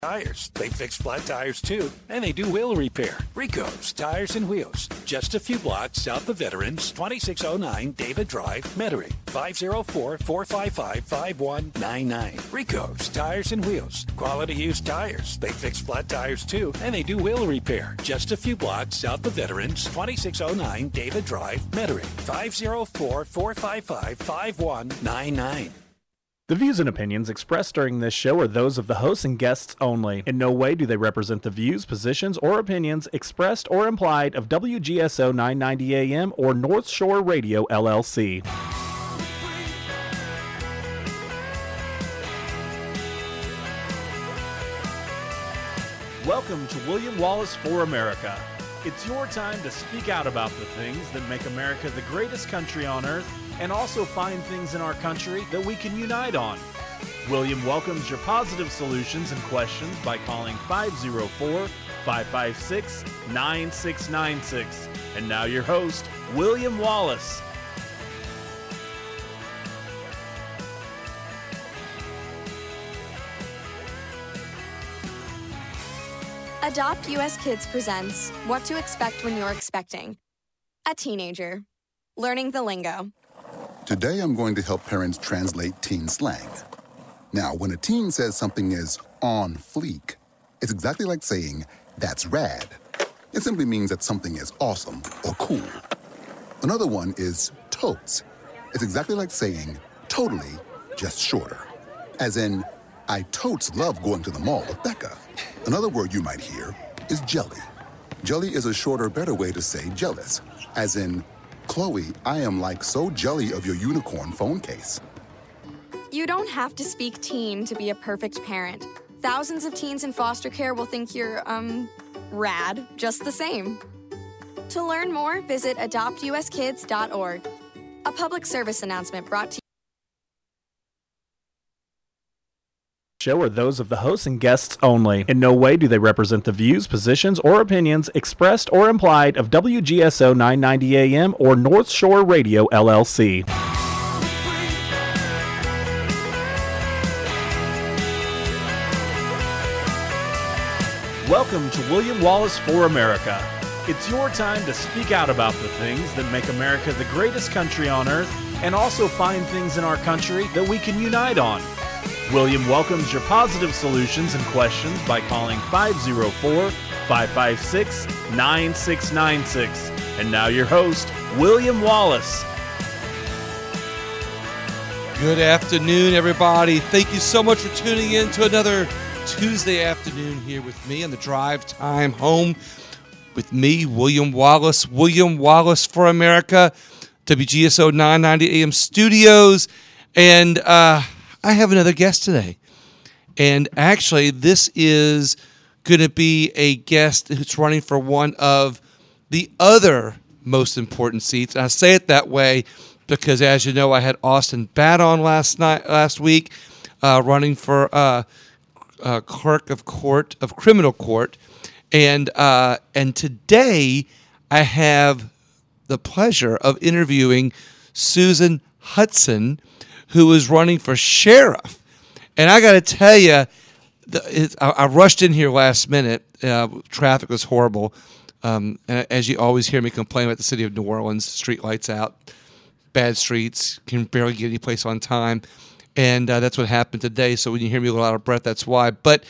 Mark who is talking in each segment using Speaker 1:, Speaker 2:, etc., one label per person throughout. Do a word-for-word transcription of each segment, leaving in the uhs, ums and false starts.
Speaker 1: Tires. They fix flat tires too, and they do wheel repair. Rico's Tires and Wheels. Just a few blocks south of Veterans, twenty-six oh nine David Drive, Metairie. five oh four, four five five, five one nine nine. Rico's Tires and Wheels. Quality used tires. They fix flat tires too, and they do wheel repair. Just a few blocks south of Veterans, twenty-six oh nine David Drive, Metairie. five oh four, four five five, five one nine nine.
Speaker 2: The views and opinions expressed during this show are those of the hosts and guests only. In no way do they represent the views, positions, or opinions expressed or implied of W G S O nine ninety A M or North Shore Radio, L L C. Welcome to William Wallace for America. It's your time to speak out about the things that make America the greatest country on earth, and also find things in our country that we can unite on. William welcomes your positive solutions and questions by calling five oh four, five five six, nine six nine six. And now your host, William Wallace.
Speaker 3: Adopt U S Kids presents What to Expect When You're Expecting. A teenager. Learning the lingo.
Speaker 4: Today I'm going to help parents translate teen slang. Now, when a teen says something is on fleek, it's exactly like saying, that's rad. It simply means that something is awesome or cool. Another one is totes. It's exactly like saying, totally, just shorter. As in, I totes love going to the mall with Becca. Another word you might hear is jelly. Jelly is a shorter, better way to say jealous. As in, Chloe, I am like so jelly of your unicorn phone case.
Speaker 3: You don't have to speak teen to be a perfect parent. Thousands of teens in foster care will think you're, um, rad, just the same. To learn more, visit adopt u s kids dot org. A public service announcement brought to you.
Speaker 2: Show are those of the hosts and guests only. In no way do they represent the views, positions, or opinions expressed or implied of W G S O nine ninety A M or North Shore Radio, L L C. Welcome to William Wallace for America. It's your time to speak out about the things that make America the greatest country on earth, and also find things in our country that we can unite on. William welcomes your positive solutions and questions by calling five oh four, five five six, nine six nine six. And now your host, William Wallace.
Speaker 5: Good afternoon, everybody. Thank you so much for tuning in to another Tuesday afternoon here with me on the drive time home with me, William Wallace. William Wallace for America, W G S O nine ninety A M studios. And, uh... I have another guest today, and actually this is going to be a guest who's running for one of the other most important seats. And I say it that way because, as you know, I had Austin Batt on last night, last week, uh, running for uh, uh, clerk of court of criminal court, and uh, and today I have the pleasure of interviewing Susan Hudson, who is running for sheriff. And I got to tell you, the, I, I rushed in here last minute. Uh, traffic was horrible. Um, and as you always hear me complain about the city of New Orleans, street lights out, bad streets, can barely get any place on time. And uh, that's what happened today. So when you hear me a little out of breath, that's why. But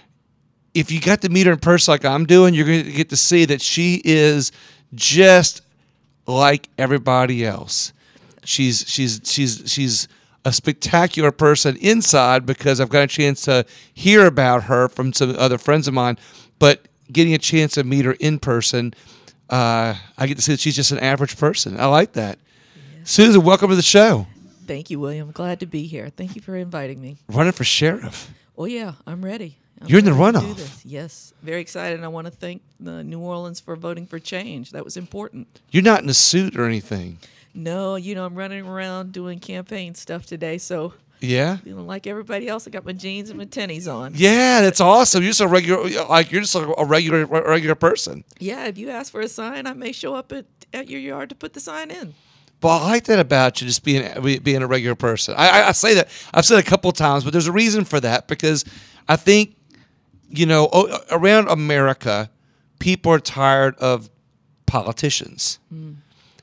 Speaker 5: if you got to meet her in person like I'm doing, you're going to get to see that she is just like everybody else. She's she's she's she's a spectacular person inside because I've got a chance to hear about her from some other friends of mine, but getting a chance to meet her in person, uh, I get to see that she's just an average person. I like that. Yeah. Susan, welcome to the show.
Speaker 6: Thank you, William. Glad to be here. Thank you for inviting me.
Speaker 5: Running for sheriff.
Speaker 6: Oh, yeah, I'm ready. I'm
Speaker 5: You're in the
Speaker 6: ready
Speaker 5: runoff.
Speaker 6: to do this. Yes, very excited. And I want to thank the New Orleans for voting for change. That was important.
Speaker 5: You're not in a suit or anything.
Speaker 6: No, you know, I'm running around doing campaign stuff today, so
Speaker 5: yeah,
Speaker 6: you know, like everybody else, I got my jeans and my tennies on.
Speaker 5: Yeah, that's awesome. You're just a regular, like you're just a regular, regular person.
Speaker 6: Yeah, if you ask for a sign, I may show up at, at your yard to put the sign in.
Speaker 5: Well, I like that about you, just being being a regular person. I, I, I say that I've said it a couple of times, but there's a reason for that because I think you know, o- around America, people are tired of politicians. Mm.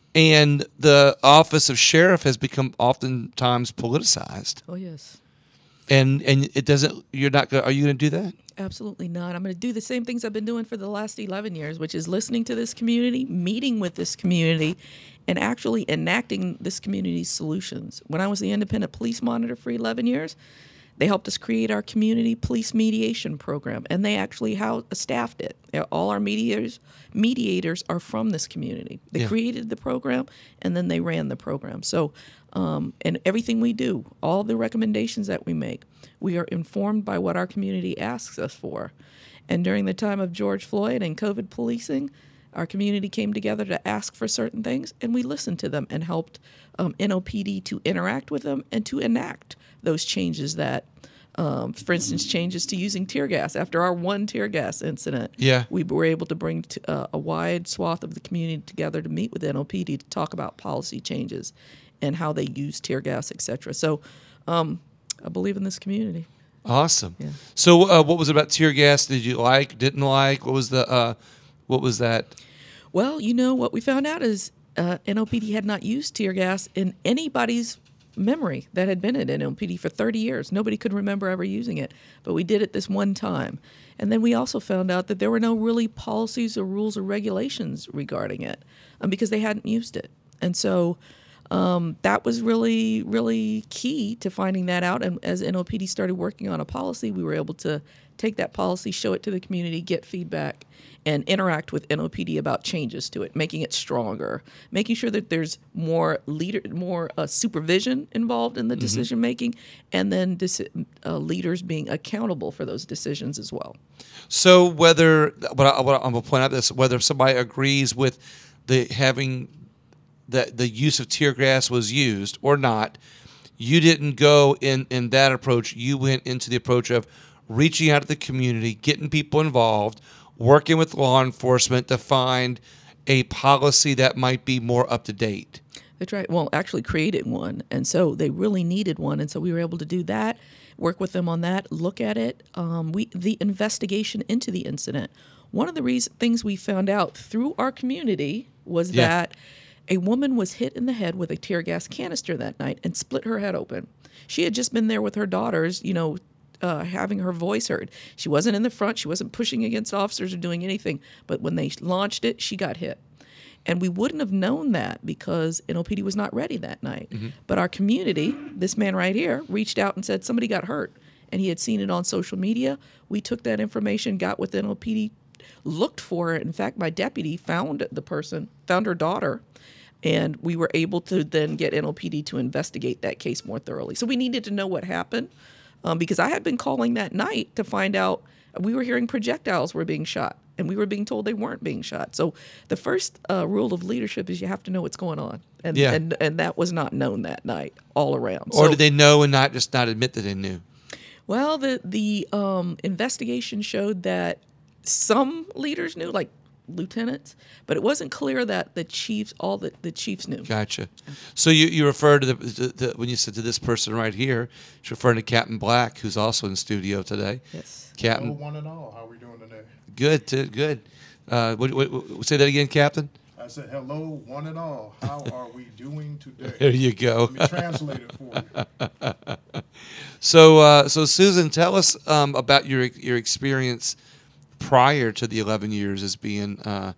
Speaker 5: And the office of sheriff has become oftentimes politicized.
Speaker 6: Oh, yes.
Speaker 5: And and it doesn't, you're not going to, are you going to do that?
Speaker 6: Absolutely not. I'm going to do the same things I've been doing for the last eleven years, which is listening to this community, meeting with this community, and actually enacting this community's solutions. When I was the independent police monitor for eleven years, they helped us create our community police mediation program, and they actually how, staffed it. All our mediators mediators are from this community. They
Speaker 5: Yeah.
Speaker 6: created the program, and then they ran the program. So, um, and everything we do, all the recommendations that we make, we are informed by what our community asks us for. And during the time of George Floyd and COVID policing, our community came together to ask for certain things, and we listened to them and helped um, N O P D to interact with them and to enact those changes that, um, for instance, changes to using tear gas. After our one tear gas incident,
Speaker 5: Yeah.
Speaker 6: we were able to bring t- uh, a wide swath of the community together to meet with N O P D to talk about policy changes and how they use tear gas, et cetera. So um, I believe in this community.
Speaker 5: Awesome.
Speaker 6: Yeah.
Speaker 5: So uh, what was it about tear gas? Did you like, didn't like? What was the, uh, what was that?
Speaker 6: Well, you know, what we found out is uh, N O P D had not used tear gas in anybody's memory that had been at N O P D for thirty years. Nobody could remember ever using it, but we did it this one time. And then we also found out that there were no really policies or rules or regulations regarding it um, because they hadn't used it. And so um, that was really, really key to finding that out. And as N O P D started working on a policy, we were able to take that policy, show it to the community, get feedback, and interact with N O P D about changes to it, making it stronger, making sure that there's more leader, more uh, supervision involved in the
Speaker 5: Mm-hmm. decision
Speaker 6: making, and then dis- uh, leaders being accountable for those decisions as well.
Speaker 5: So whether, what, I, what I'm going to point out this, whether somebody agrees with the having that the use of tear gas was used or not, you didn't go in, in that approach. You went into the approach of reaching out to the community, getting people involved, working with law enforcement to find a policy that might be more up to date.
Speaker 6: That's right. Well, actually created one. And so they really needed one. And so we were able to do that, work with them on that, look at it. Um, we the investigation into the incident. One of the reason, things we found out through our community was
Speaker 5: Yeah.
Speaker 6: that a woman was hit in the head with a tear gas canister that night and split her head open. She had just been there with her daughters, you know, Uh, having her voice heard. She wasn't in the front. She wasn't pushing against officers or doing anything. But when they launched it, she got hit. And we wouldn't have known that because N O P D was not ready that night. Mm-hmm. But our community, this man right here, reached out and said somebody got hurt. And he had seen it on social media. We took that information, got with N O P D, looked for it. In fact, my deputy found the person, found her daughter. And we were able to then get N O P D to investigate that case more thoroughly. So we needed to know what happened. Um, because I had been calling that night to find out, we were hearing projectiles were being shot, and we were being told they weren't being shot. So the first uh, rule of leadership is you have to know what's going on, and
Speaker 5: Yeah.
Speaker 6: and, and that was not known that night all around.
Speaker 5: Or
Speaker 6: So-
Speaker 5: did they know and not just not admit that they knew?
Speaker 6: Well, the the um, investigation showed that some leaders knew, like lieutenants, but it wasn't clear that the chiefs, all the, the chiefs knew.
Speaker 5: Gotcha. So you, you refer to the, the, the when you said to this person right here, you're referring to Captain Black, who's also in studio today.
Speaker 6: Yes.
Speaker 5: Captain.
Speaker 7: Hello, one and all. How are we doing today?
Speaker 5: Good. T- good. Uh, what, what, what, say that again, Captain.
Speaker 7: I said, hello, one and all. How are we doing today?
Speaker 5: There you go.
Speaker 7: Let me translate it for you.
Speaker 5: So, uh, so Susan, tell us um, about your your experience prior to the eleven years as being uh,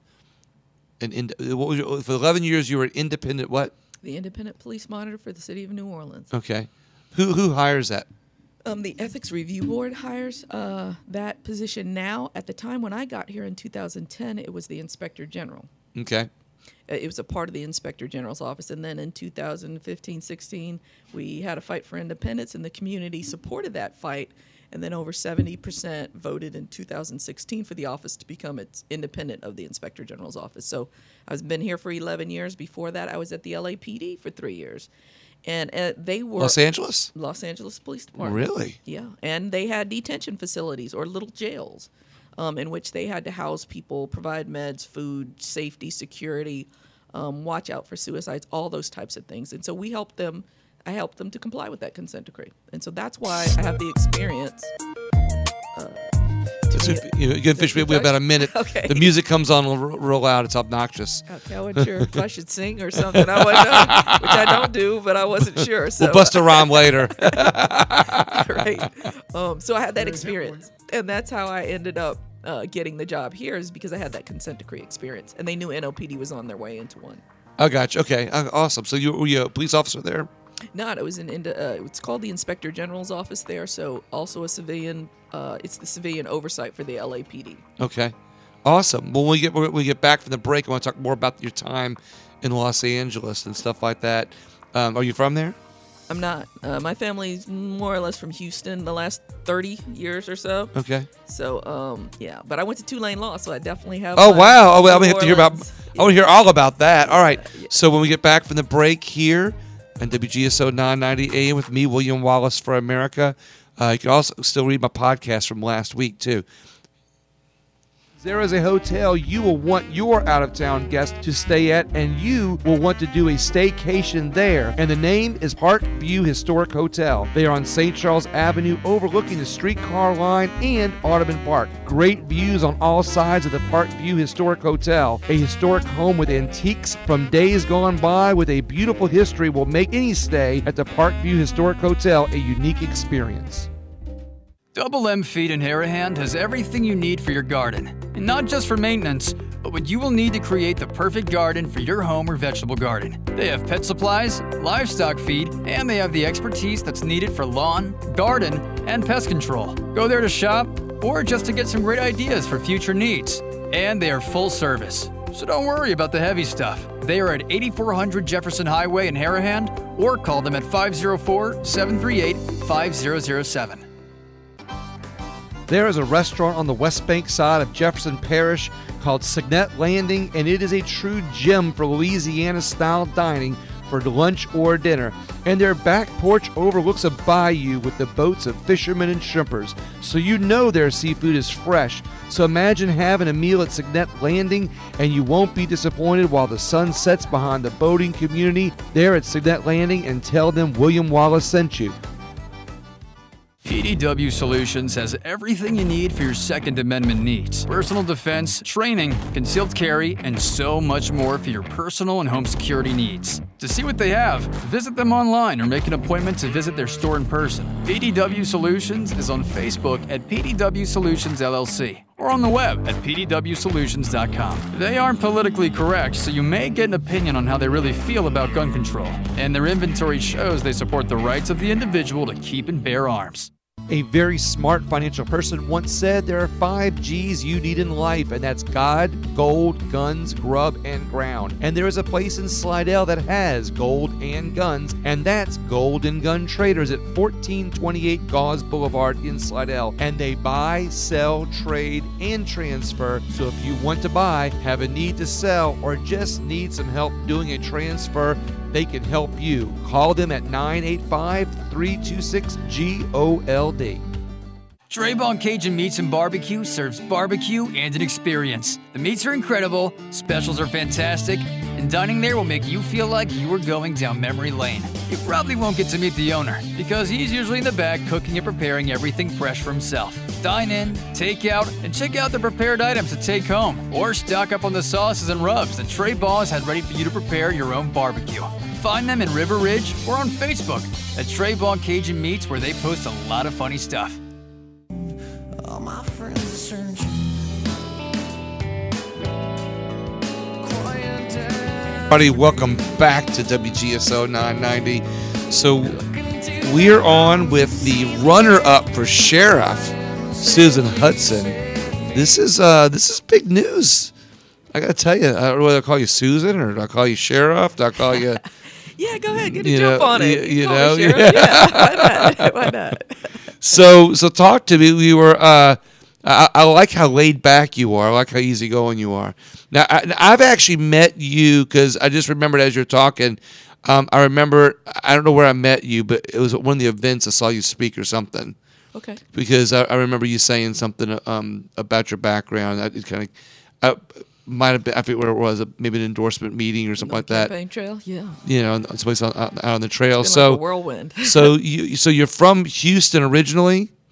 Speaker 5: an ind- what was your, for eleven years you were an independent what?
Speaker 6: The independent police monitor for the city of New Orleans.
Speaker 5: Okay, who who hires that?
Speaker 6: Um, the Ethics Review Board hires uh, that position now. At the time when I got here in two thousand ten, it was the Inspector General.
Speaker 5: Okay,
Speaker 6: Uh, It was a part of the Inspector General's office. And then in two thousand fifteen sixteen, we had a fight for independence, and the community supported that fight. And then over seventy percent voted in two thousand sixteen for the office to become its independent of the Inspector General's office. So I've been here for eleven years. Before that, I was at the L A P D for three years. And uh, they were
Speaker 5: Los Angeles.
Speaker 6: Los Angeles Police Department.
Speaker 5: Really?
Speaker 6: Yeah, and they had detention facilities or little jails um, in which they had to house people, provide meds, food, safety, security, um, watch out for suicides, all those types of things. And so we helped them. I helped them to comply with that consent decree, and so that's why I have the experience. Uh, to
Speaker 5: So if you, you can finish. We have about a minute.
Speaker 6: Okay.
Speaker 5: The music comes on real, real loud. It's obnoxious.
Speaker 6: Okay, I wasn't sure if I should sing or something. I wasn't, know, which I don't do, but I wasn't sure. So.
Speaker 5: We'll bust a rhyme later.
Speaker 6: Right. Um, so I had that experience, and that's how I ended up uh, getting the job here, is because I had that consent decree experience, and they knew N O P D was on their way into one.
Speaker 5: I got you. Okay, uh, awesome. So you were you a police officer there?
Speaker 6: Not. It was in. in uh, it's called the Inspector General's office there. So also a civilian. Uh, it's the civilian oversight for the L A P D.
Speaker 5: Okay, awesome. Well, when we get when we get back from the break, I want to talk more about your time in Los Angeles and stuff like that. Um, are you from there?
Speaker 6: I'm not. Uh, my family's more or less from Houston the last thirty years or so.
Speaker 5: Okay.
Speaker 6: So, um, yeah. But I went to Tulane Law, so I definitely have.
Speaker 5: Oh,
Speaker 6: my
Speaker 5: wow. Oh, well, I'm
Speaker 6: New
Speaker 5: going to have to hear about.
Speaker 6: Orleans.
Speaker 5: I want to hear all about that. All right.
Speaker 6: Yeah.
Speaker 5: So when we get back from the break here on W G S O nine ninety A M with me, William Wallace for America, uh, you can also still read my podcast from last week too. There is a hotel you will want your out-of-town guests to stay at, and you will want to do a staycation there. And the name is Park View Historic Hotel. They are on Saint Charles Avenue, overlooking the streetcar line and Audubon Park. Great views on all sides of the Park View Historic Hotel. A historic home with antiques from days gone by with a beautiful history will make any stay at the Park View Historic Hotel a unique experience.
Speaker 8: Double M Feed in Harahan has everything you need for your garden. And not just for maintenance, but what you will need to create the perfect garden for your home or vegetable garden. They have pet supplies, livestock feed, and they have the expertise that's needed for lawn, garden, and pest control. Go there to shop or just to get some great ideas for future needs. And they are full service. So don't worry about the heavy stuff. They are at eighty-four hundred Jefferson Highway in Harahan, or call them at five oh four, seven three eight, five oh oh seven.
Speaker 5: There is a restaurant on the West Bank side of Jefferson Parish called Signet Landing, and it is a true gem for Louisiana-style dining for lunch or dinner. And their back porch overlooks a bayou with the boats of fishermen and shrimpers, so you know their seafood is fresh. So imagine having a meal at Signet Landing, and you won't be disappointed while the sun sets behind the boating community there at Signet Landing, and tell them William Wallace sent you.
Speaker 8: P D W Solutions has everything you need for your Second Amendment needs. Personal defense, training, concealed carry, and so much more for your personal and home security needs. To see what they have, visit them online or make an appointment to visit their store in person. P D W Solutions is on Facebook at P D W Solutions L L C or on the web at P D W solutions dot com. They aren't politically correct, so you may get an opinion on how they really feel about gun control. And their inventory shows they support the rights of the individual to keep and bear arms.
Speaker 5: A very smart financial person once said there are five G's you need in life, and that's God, gold, guns, grub, and ground. And there is a place in Slidell that has gold and guns, and that's Golden Gun Traders at fourteen twenty-eight Gauze Boulevard in Slidell. And they buy, sell, trade, and transfer. So if you want to buy, have a need to sell, or just need some help doing a transfer, they can help you. Call them at nine eight five, three two six, G O L D.
Speaker 8: Traybon Cajun Meats and Barbecue serves barbecue and an experience. The meats are incredible, specials are fantastic, and dining there will make you feel like you are going down memory lane. You probably won't get to meet the owner, because he's usually in the back cooking and preparing everything fresh for himself. Dine in, take out, and check out the prepared items to take home. Or stock up on the sauces and rubs that Trey Boss has ready for you to prepare your own barbecue. Find them in River Ridge or on Facebook at Traybon Cajun Meats, where they post a lot of funny stuff.
Speaker 9: All my friends are searching.
Speaker 5: Everybody, welcome back to W G S O nine ninety. So we're on with the runner-up for sheriff, Susan Hudson. This is uh, this is big news. I gotta tell you, I don't know whether I call you Susan or do I call you sheriff? Do I call you?
Speaker 6: Yeah, go ahead, get a
Speaker 5: you
Speaker 6: jump
Speaker 5: know,
Speaker 6: on it.
Speaker 5: You, you
Speaker 6: Call
Speaker 5: know,
Speaker 6: me, Sheriff.
Speaker 5: yeah.
Speaker 6: Yeah, why not? Why not?
Speaker 5: So, so talk to me. We were. Uh, I, I like how laid back you are. I like how easygoing you are. Now, I, I've actually met you because I just remembered as you're talking. Um, I remember. I don't know where I met you, but it was at one of the events I saw you speak or something.
Speaker 6: Okay.
Speaker 5: Because I, I remember you saying something um, about your background. I kind of. Uh, might have been, I forget what it was, maybe an endorsement meeting or something like that.
Speaker 6: Campaign trail, yeah.
Speaker 5: You know, someplace on, out on the trail.
Speaker 6: It's been
Speaker 5: so
Speaker 6: like a whirlwind.
Speaker 5: so you so you're from Houston originally?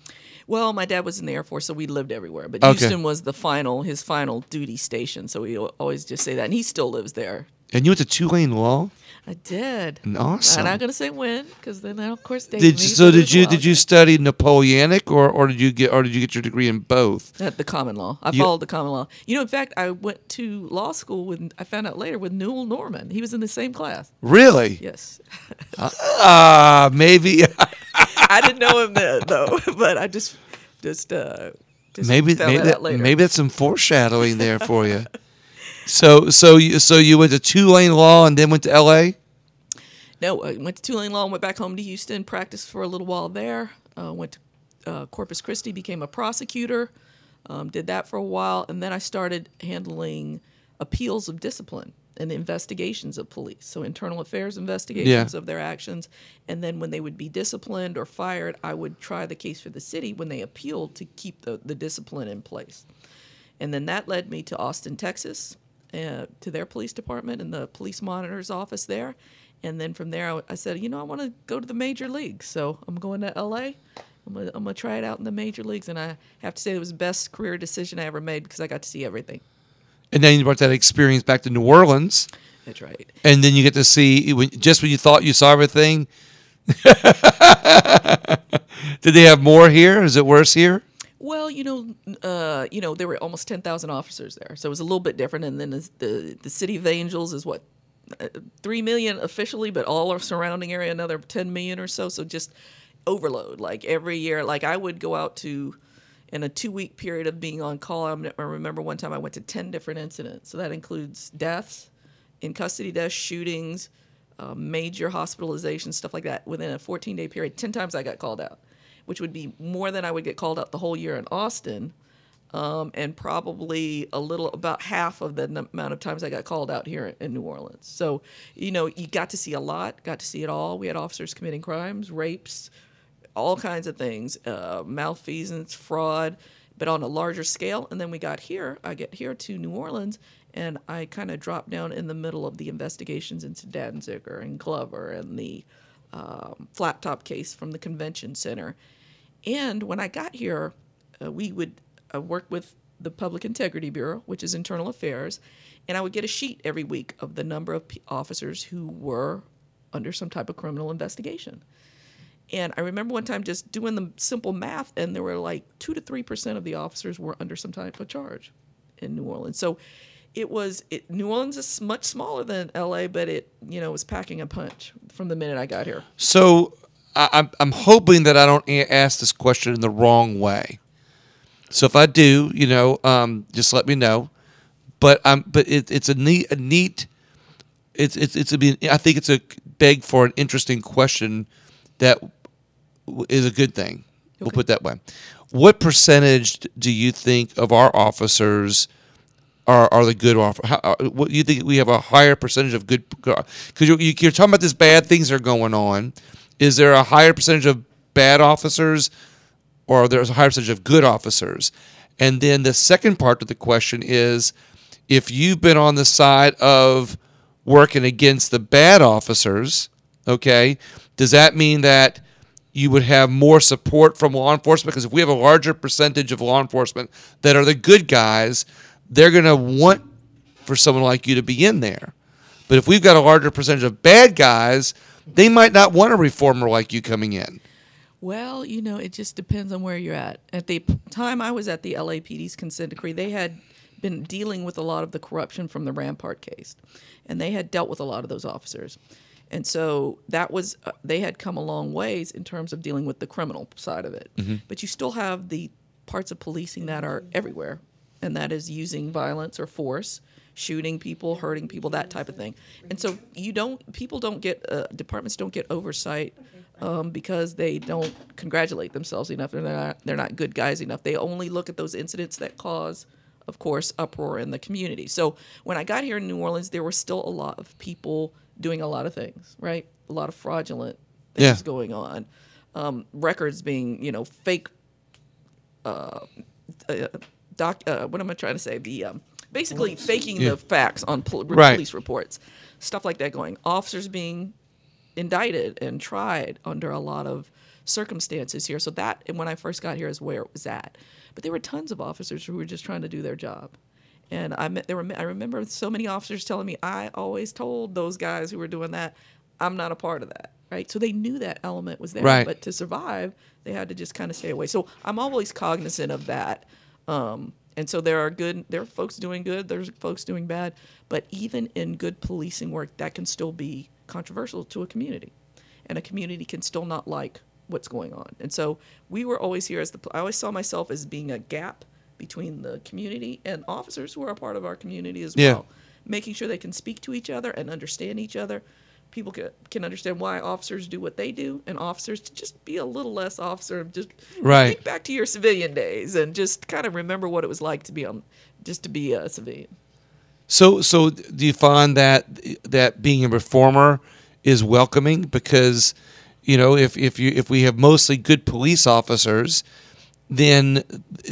Speaker 6: Well, my dad was in the Air Force, so we lived everywhere. But
Speaker 5: Okay.
Speaker 6: Houston was the final, his final duty station, so we al- always just say that. And he still lives there.
Speaker 5: And you went to Tulane Law?
Speaker 6: I did.
Speaker 5: Awesome.
Speaker 6: I'm not going to say when, because then of course they
Speaker 5: Did you, so did you did you study Napoleonic or, or did you get or did you get your degree in both?
Speaker 6: At the common law. I
Speaker 5: You-
Speaker 6: followed the common law. You know, in fact, I went to law school with, I found out later, with Newell Norman. He was in the same class.
Speaker 5: Really?
Speaker 6: Yes.
Speaker 5: Ah, maybe
Speaker 6: I didn't know him then, though, but I just, just, uh, just
Speaker 5: maybe
Speaker 6: found
Speaker 5: maybe
Speaker 6: that
Speaker 5: that,
Speaker 6: out later.
Speaker 5: maybe that's some foreshadowing there for you. So so you so you went to Tulane Law and then went to L A?
Speaker 6: No, I went to Tulane Law and went back home to Houston, practiced for a little while there. Uh, went to uh, Corpus Christi, became a prosecutor, um, did that for a while, and then I started handling appeals of discipline and investigations of police. So internal affairs investigations
Speaker 5: Yeah.
Speaker 6: of their actions. And then when they would be disciplined or fired, I would try the case for the city when they appealed to keep the, the discipline in place. And then that led me to Austin, Texas, uh, to their police department and the police monitor's office there. And then from there, I, I said, you know, I want to go to the major leagues. So I'm going to L A. I'm going I'm to try it out in the major leagues. And I have to say it was the best career decision I ever made because I got to see everything.
Speaker 5: And then you brought that experience back to New Orleans.
Speaker 6: That's right.
Speaker 5: And then you get to see when, just when you thought you saw everything. Did they have more here? Is it worse here?
Speaker 6: Well, you know, uh, you know, there were almost ten thousand officers there, so it was a little bit different. And then the the, the City of Angels is what uh, three million officially, but all our surrounding area another ten million or so. So just overload. Like every year, like I would go out to in a two week period of being on call. I'm, I remember one time I went to ten different incidents. So that includes deaths, in custody deaths, shootings, uh, major hospitalizations, stuff like that. Within a fourteen day period, ten times I got called out, which would be more than I would get called out the whole year in Austin, um, and probably a little, about half of the n- amount of times I got called out here in, in New Orleans. So, you know, you got to see a lot, got to see it all. We had officers committing crimes, rapes, all kinds of things, uh, malfeasance, fraud, but on a larger scale. And then we got here, I get here to New Orleans, and I kind of dropped down in the middle of the investigations into Danziger and Glover and the um, flat top case from the convention center. And when I got here, uh, we would uh, work with the Public Integrity Bureau, which is internal affairs, and I would get a sheet every week of the number of p- officers who were under some type of criminal investigation. And I remember one time just doing the simple math, and there were like two to three percent of the officers were under some type of charge in New Orleans. So it was it, New Orleans is much smaller than L A, but it you know was packing a punch from the minute I got here.
Speaker 5: So I, I'm I'm hoping that I don't a- ask this question in the wrong way. So if I do, you know, um, just let me know. But I'm but it, it's a neat a neat. It's it's it's a be- I think it's a beg for an interesting question that w- is a good thing. We'll
Speaker 6: Okay.
Speaker 5: put it that way. What percentage do you think of our officers are are the good officers? How, uh, what do you think we have a higher percentage of good? Because you're, you're talking about this bad things are going on. Is there a higher percentage of bad officers, or there's a higher percentage of good officers? And then the second part of the question is, if you've been on the side of working against the bad officers, okay, does that mean that you would have more support from law enforcement? Because if we have a larger percentage of law enforcement that are the good guys, they're going to want for someone like you to be in there. But if we've got a larger percentage of bad guys, they might not want a reformer like you coming in.
Speaker 6: Well, you know, it just depends on where you're at. At the p- time I was at the L A P D's consent decree, they had been dealing with a lot of the corruption from the Rampart case, and they had dealt with a lot of those officers. And so that was, uh, they had come a long ways in terms of dealing with the criminal side of it.
Speaker 5: Mm-hmm.
Speaker 6: But you still have the parts of policing that are everywhere, and that is using violence or force, shooting people, hurting people, that type of thing. And so you don't, people don't get, uh, departments don't get oversight um, because they don't congratulate themselves enough, and they're not, they're not good guys enough. They only look at those incidents that cause, of course, uproar in the community. So when I got here in New Orleans, there were still a lot of people doing a lot of things, right? A lot of fraudulent things
Speaker 5: Yeah.
Speaker 6: going on. Um, records being, you know, fake, uh, uh, doc, uh, what am I trying to say? The um, basically faking
Speaker 5: Yeah.
Speaker 6: the facts on pol-
Speaker 5: Right.
Speaker 6: police reports, stuff like that going. Officers being indicted and tried under a lot of circumstances here. So that, and when I first got here, is where it was at. But there were tons of officers who were just trying to do their job. And I met, there were, I remember so many officers telling me, I always told those guys who were doing that, I'm not a part of that, right? So they knew that element was there.
Speaker 5: Right.
Speaker 6: But to survive, they had to just kind of stay away. So I'm always cognizant of that. Um, and so there are good, there are folks doing good, there's folks doing bad. But even in good policing work, that can still be controversial to a community. And a community can still not like what's going on. And so we were always here as the, I always saw myself as being a gap between the community and officers who are a part of our community as
Speaker 5: Yeah.
Speaker 6: well. Making sure they can speak to each other and understand each other. People can, can understand why officers do what they do, and officers to just be a little less officer. Just
Speaker 5: Right.
Speaker 6: think back to your civilian days and just kind of remember what it was like to be on, just to be a civilian.
Speaker 5: So, so do you find that that being a reformer is welcoming? Because, you know, if if you if we have mostly good police officers, then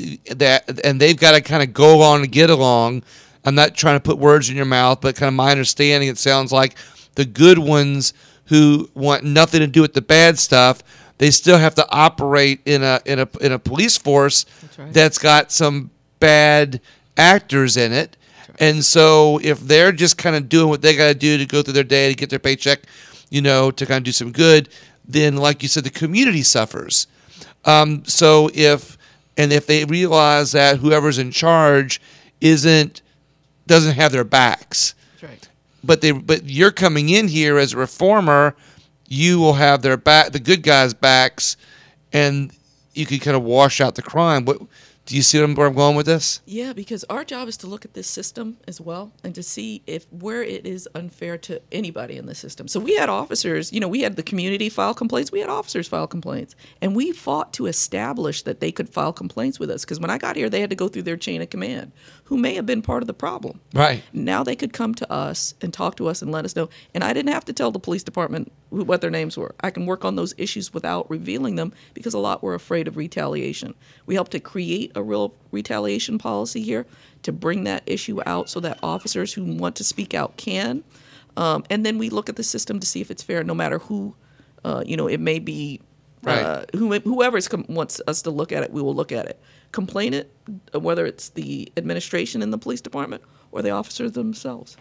Speaker 5: that and they've got to kind of go along and get along. I'm not trying to put words in your mouth, but kind of my understanding, it sounds like the good ones who want nothing to do with the bad stuff, they still have to operate in a in a in a police force
Speaker 6: That's right.
Speaker 5: that's got some bad actors in it. And so if they're just kind of doing what they got to do to go through their day to get their paycheck, you know, to kind of do some good, then like you said, the community suffers. Um, so if and if they realize that whoever's in charge isn't doesn't have their backs,
Speaker 6: That's right.
Speaker 5: but they but you're coming in here as a reformer, you will have their back, the good guys' backs, and you can kind of wash out the crime. What do you see where I'm going with this?
Speaker 6: Yeah, because our job is to look at this system as well and to see if where it is unfair to anybody in the system. So we had officers, you know, we had the community file complaints, we had officers file complaints, and we fought to establish that they could file complaints with us because when I got here, they had to go through their chain of command, who may have been part of the problem.
Speaker 5: Right.
Speaker 6: Now they could come to us and talk to us and let us know. And I didn't have to tell the police department who, what their names were. I can work on those issues without revealing them because a lot were afraid of retaliation. We helped to create a real retaliation policy here to bring that issue out so that officers who want to speak out can. Um, and then we look at the system to see if it's fair, no matter who, uh, you know, it may be.
Speaker 5: Right.
Speaker 6: Uh, who, whoever com- wants us to look at it, we will look at it. Complain it, whether it's the administration in the police department or the officers themselves.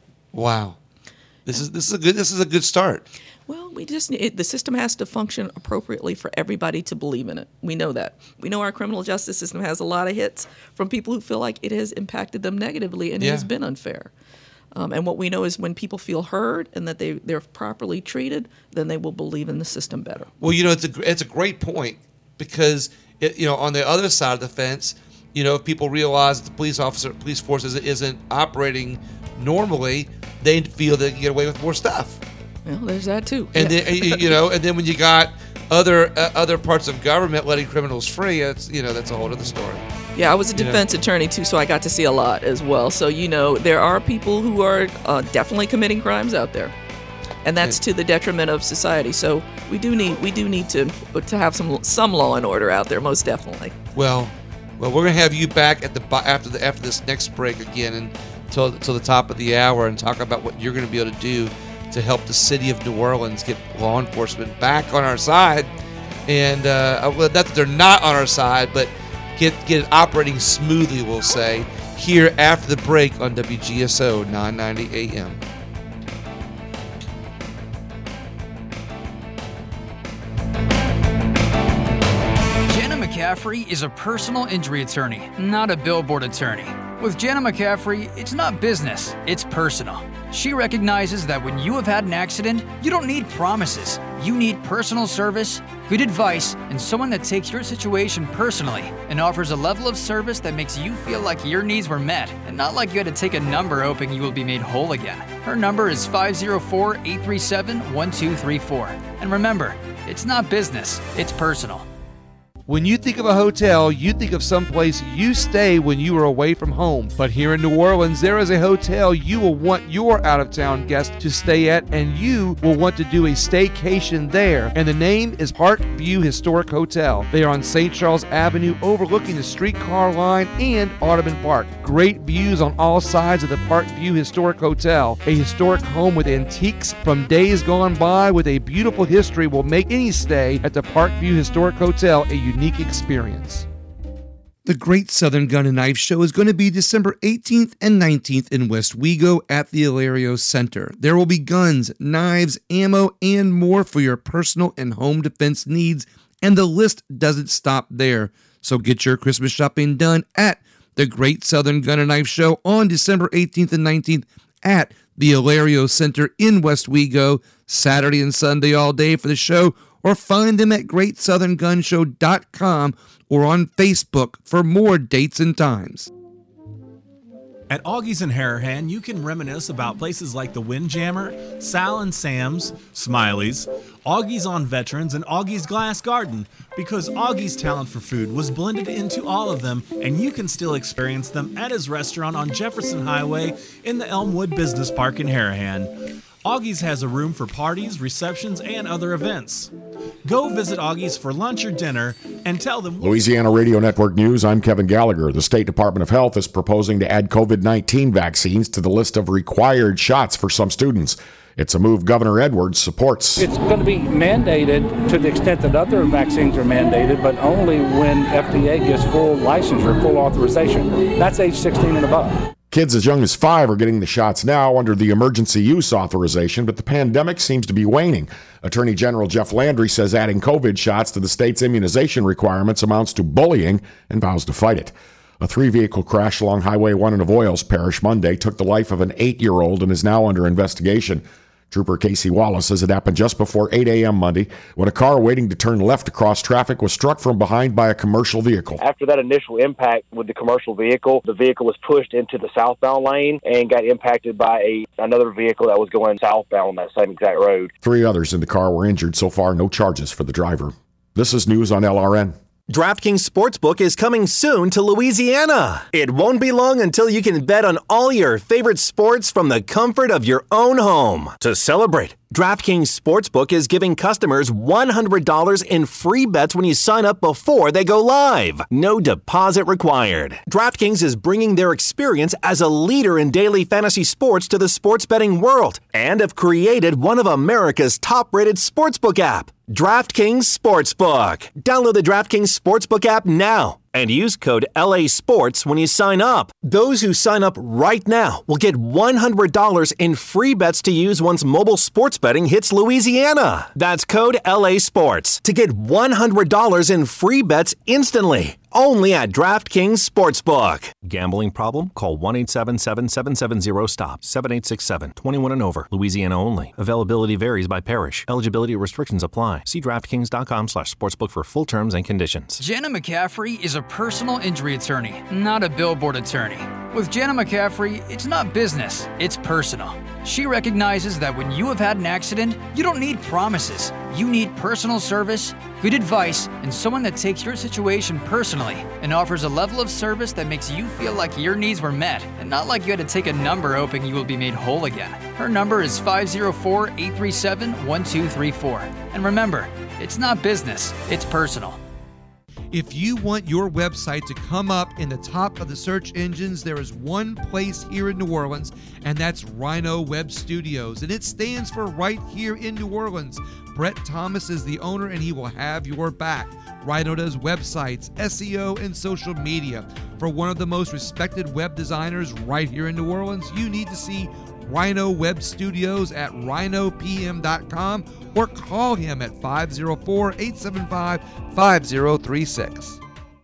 Speaker 5: Wow, this is this is a good this is a good start.
Speaker 6: Well, we just it, the system has to function appropriately for everybody to believe in it. We know that. We know our criminal justice system has a lot of hits from people who feel like it has impacted them negatively and
Speaker 5: Yeah.
Speaker 6: it has been unfair. Um, and what we know is when people feel heard and that they, they're properly treated, then they will believe in the system better.
Speaker 5: Well, you know, it's a it's a great point because it, you know, on the other side of the fence, you know, if people realize that the police officer, police force isn't, isn't operating normally, they feel they can get away with more stuff.
Speaker 6: Well, there's that too.
Speaker 5: And
Speaker 6: Yeah.
Speaker 5: then you you know, and then when you got other uh, other parts of government letting criminals free, it's you know that's a whole other story.
Speaker 6: Yeah, I was a
Speaker 5: You know.
Speaker 6: defense attorney too, so I got to see a lot as well. So, you know, there are people who are uh, definitely committing crimes out there. And that's to the detriment of society. So we do need we do need to to have some some law and order out there, most definitely.
Speaker 5: Well, well, we're gonna have you back at the bo- after the after this next break again until until the top of the hour and talk about what you're gonna be able to do to help the city of New Orleans get law enforcement back on our side, and uh, well, not that they're not on our side, but get get it operating smoothly. We'll say here after the break on W G S O nine ninety A M.
Speaker 8: Jana McCaffrey is a personal injury attorney, not a billboard attorney. With Jana McCaffrey, it's not business, it's personal. She recognizes that when you have had an accident, you don't need promises. You need personal service, good advice, and someone that takes your situation personally and offers a level of service that makes you feel like your needs were met and not like you had to take a number hoping you will be made whole again. Her number is five oh four, eight three seven, one two three four. And remember, it's not business, it's personal.
Speaker 5: When you think of a hotel, you think of someplace you stay when you are away from home. But here in New Orleans, there is a hotel you will want your out-of-town guests to stay at, and you will want to do a staycation there. And the name is Park View Historic Hotel. They are on Saint Charles Avenue, overlooking the streetcar line and Audubon Park. Great views on all sides of the Park View Historic Hotel. A historic home with antiques from days gone by with a beautiful history will make any stay at the Park View Historic Hotel a unique experience. The Great Southern Gun and Knife Show is going to be December eighteenth and nineteenth in West Wego at the Hilario Center. There will be guns, knives, ammo, and more for your personal and home defense needs, and the list doesn't stop there. So get your Christmas shopping done at the Great Southern Gun and Knife Show on December eighteenth and nineteenth at the Hilario Center in West Wego, Saturday and Sunday all day for the show, or find them at great southern gun show dot com or on Facebook for more dates and times.
Speaker 2: At Augie's in Harahan, you can reminisce about places like the Windjammer, Sal and Sam's, Smiley's, Augie's on Veterans, and Augie's Glass Garden, because Augie's talent for food was blended into all of them, and you can still experience them at his restaurant on Jefferson Highway in the Elmwood Business Park in Harahan. Augie's has a room for parties, receptions, and other events. Go visit Augie's for lunch or dinner and tell them...
Speaker 10: Louisiana Radio Network News, I'm Kevin Gallagher. The State Department of Health is proposing to add covid nineteen vaccines to the list of required shots for some students. It's a move Governor Edwards supports.
Speaker 11: It's going to be mandated to the extent that other vaccines are mandated, but only when F D A gives full licensure, full authorization. That's age sixteen and above.
Speaker 10: Kids as young as five are getting the shots now under the emergency use authorization, but the pandemic seems to be waning. Attorney General Jeff Landry says adding COVID shots to the state's immunization requirements amounts to bullying and vows to fight it. A three-vehicle crash along Highway one in Avoyelles Parish Monday took the life of an eight-year-old and is now under investigation. Trooper Casey Wallace says it happened just before eight a.m. Monday when a car waiting to turn left across traffic was struck from behind by a commercial vehicle.
Speaker 12: After that initial impact with the commercial vehicle, the vehicle was pushed into the southbound lane and got impacted by a another vehicle that was going southbound on that same exact road.
Speaker 10: Three others in the car were injured. So far, no charges for the driver. This is news on L R N.
Speaker 13: DraftKings Sportsbook is coming soon to Louisiana. It won't be long until you can bet on all your favorite sports from the comfort of your own home. To celebrate, DraftKings Sportsbook is giving customers one hundred dollars in free bets when you sign up before they go live. No deposit required. DraftKings is bringing their experience as a leader in daily fantasy sports to the sports betting world and have created one of America's top-rated sportsbook app, DraftKings Sportsbook. Download the DraftKings Sportsbook app now and use code L A Sports when you sign up. Those who sign up right now will get one hundred dollars in free bets to use once mobile sports betting hits Louisiana. That's code L A Sports to get one hundred dollars in free bets instantly. Only at DraftKings Sportsbook. Gambling problem? Call one eight seven seven, seven seven zero, stop. seven eight six seven. twenty-one and over. Louisiana only. Availability varies by parish. Eligibility restrictions apply. See DraftKings.com slash sportsbook for full terms and conditions.
Speaker 8: Jana McCaffrey is a personal injury attorney, not a billboard attorney. With Jana McCaffrey, it's not business, it's personal. She recognizes that when you have had an accident, you don't need promises. You need personal service, good advice, and someone that takes your situation personally and offers a level of service that makes you feel like your needs were met and not like you had to take a number hoping you will be made whole again. Her number is five oh four, eight three seven, one two three four. And remember, it's not business, it's personal.
Speaker 5: If you want your website to come up in the top of the search engines, there is one place here in New Orleans, and that's Rhino Web Studios, and it stands for right here in New Orleans. Brett Thomas is the owner, and he will have your back. Rhino does websites, S E O, and social media. For one of the most respected web designers right here in New Orleans, you need to see Rhino Web Studios at rhino p m dot com or call him at five oh four, eight seven five, five oh three six.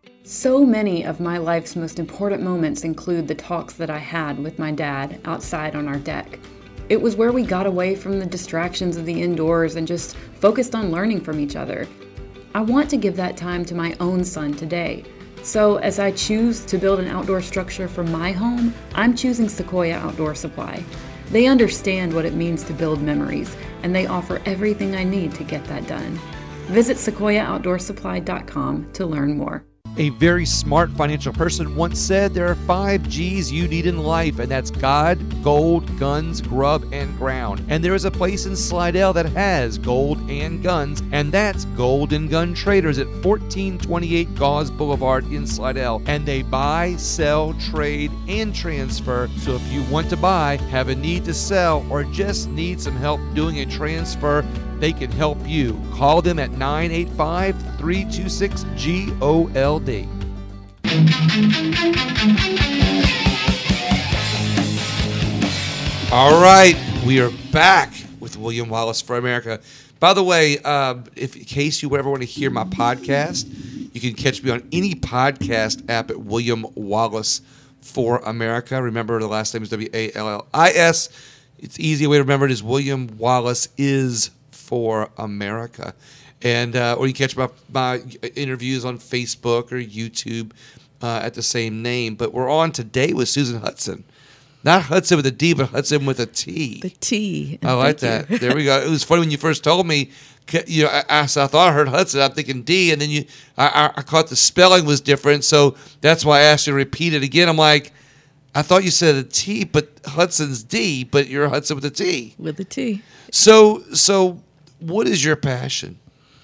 Speaker 14: So many of my life's most important moments include the talks that I had with my dad outside on our deck. It was where we got away from the distractions of the indoors and just focused on learning from each other. I want to give that time to my own son today. So as I choose to build an outdoor structure for my home, I'm choosing Sequoia Outdoor Supply. They understand what it means to build memories, and they offer everything I need to get that done. Visit sequoia outdoor supply dot com to learn more.
Speaker 5: A very smart financial person once said there are five G's you need in life, and that's God, gold, guns, grub, and ground. And there is a place in Slidell that has gold and guns, and that's Golden Gun Traders at fourteen twenty-eight Gauze Boulevard in Slidell. And they buy, sell, trade, and transfer. So if you want to buy, have a need to sell, or just need some help doing a transfer, they can help you. Call them at nine eight five, three two six, G O L D. All right, we are back with William Wallace for America. By the way, uh, if in case you ever want to hear my podcast, you can catch me on any podcast app at William Wallace for America. Remember, the last name is W A L L I S. It's an easy way to remember it is William Wallace is for America. And uh, or you can catch my, my interviews on Facebook or YouTube uh, at the same name. But we're on today with Susan Hudson. Not Hudson with a D, but Hudson with a T.
Speaker 6: The T.
Speaker 5: I like that.
Speaker 6: You.
Speaker 5: There we go. It was funny when you first told me. You know, I, I, so I thought I heard Hudson. I'm thinking D, and then you, I, I, I caught the spelling was different. So that's why I asked you to repeat it again. I'm like, I thought you said a T, but Hudson's D, but you're Hudson with a T.
Speaker 6: With a T.
Speaker 5: So, so what is your passion?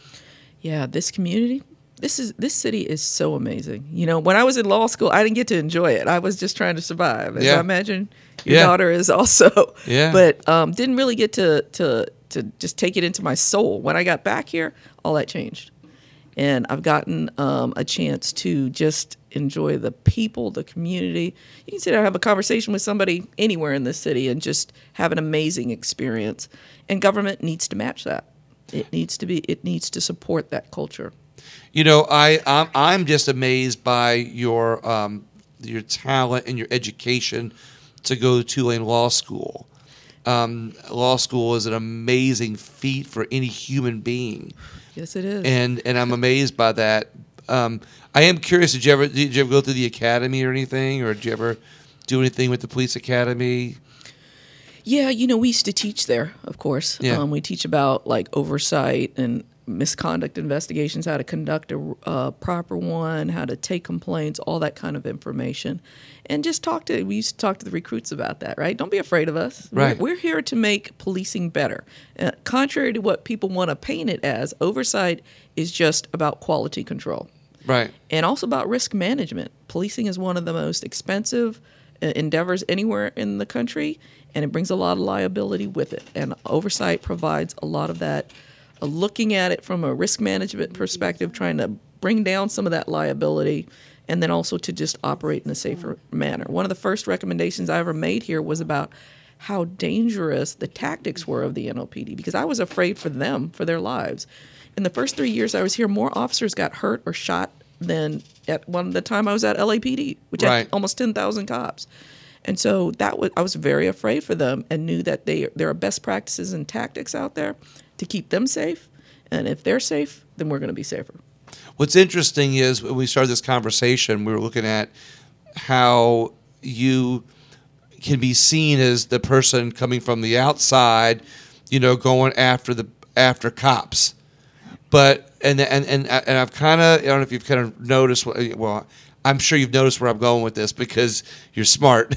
Speaker 6: Yeah, this community, this is this city is so amazing. You know, when I was in law school, I didn't get to enjoy it. I was just trying to survive. As
Speaker 5: yeah.
Speaker 6: I imagine your
Speaker 5: yeah.
Speaker 6: daughter is also.
Speaker 5: Yeah.
Speaker 6: But um, didn't really get to to to just take it into my soul. When I got back here, all that changed. And I've gotten um, a chance to just enjoy the people, the community. You can sit down and have a conversation with somebody anywhere in this city and just have an amazing experience. And government needs to match that. It needs to be. It needs to support that culture.
Speaker 5: You know, I I'm, I'm just amazed by your um, your talent and your education to go to Tulane Law School. Um, law school is an amazing feat for any human being.
Speaker 6: Yes, it is.
Speaker 5: And and I'm amazed by that. Um, I am curious. Did you ever did you ever go through the academy or anything, or did you ever do anything with the police academy?
Speaker 6: Yeah, you know, we used to teach there, of course.
Speaker 5: Yeah.
Speaker 6: Um, we teach about, like, oversight and misconduct investigations, how to conduct a uh, proper one, how to take complaints, all that kind of information. And just talk to, we used to talk to the recruits about that, right? Don't be afraid of us.
Speaker 5: Right.
Speaker 6: We're, we're here to make policing better. Uh, contrary to what people want to paint it as, oversight is just about quality control.
Speaker 5: Right.
Speaker 6: And also about risk management. Policing is one of the most expensive uh, endeavors anywhere in the country, and it brings a lot of liability with it. And oversight provides a lot of that, uh, looking at it from a risk management perspective, trying to bring down some of that liability, and then also to just operate in a safer manner. One of the first recommendations I ever made here was about how dangerous the tactics were of the N O P D, because I was afraid for them, for their lives. In the first three years I was here, more officers got hurt or shot than at one the time I was at L A P D, which
Speaker 5: right.
Speaker 6: had almost ten thousand cops. And so that was, I was very afraid for them, and knew that they there are best practices and tactics out there to keep them safe. And if they're safe, then we're going to be safer.
Speaker 5: What's interesting is when we started this conversation, we were looking at how you can be seen as the person coming from the outside, you know, going after the after cops. But and and and, and I've kind of I don't know if you've kind of noticed. Well, I'm sure you've noticed where I'm going with this because you're smart.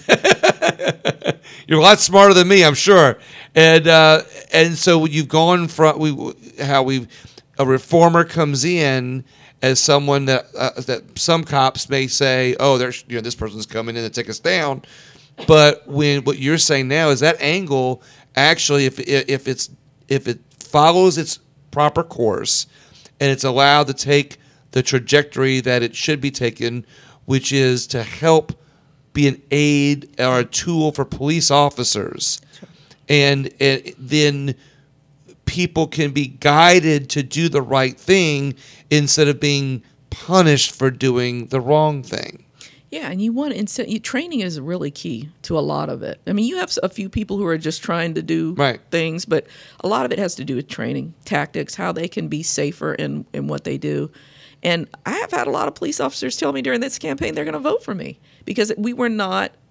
Speaker 5: You're a lot smarter than me, I'm sure. And uh, and so you've gone from we how we a reformer comes in as someone that uh, that some cops may say, oh, there's you know this person's coming in to take us down. But when what you're saying now is that angle actually, if if it's if it follows its proper course and it's allowed to take the trajectory that it should be taken, which is to help be an aid or a tool for police officers. Sure. And, and then people can be guided to do the right thing instead of being punished for doing the wrong thing.
Speaker 6: Yeah, and you want to, training is really key to a lot of it. I mean, you have a few people who are just trying to do
Speaker 5: right.
Speaker 6: things, but a lot of it has to do with training, tactics, how they can be safer in, in what they do. And I have had a lot of police officers tell me during this campaign they're going to vote for me because we were not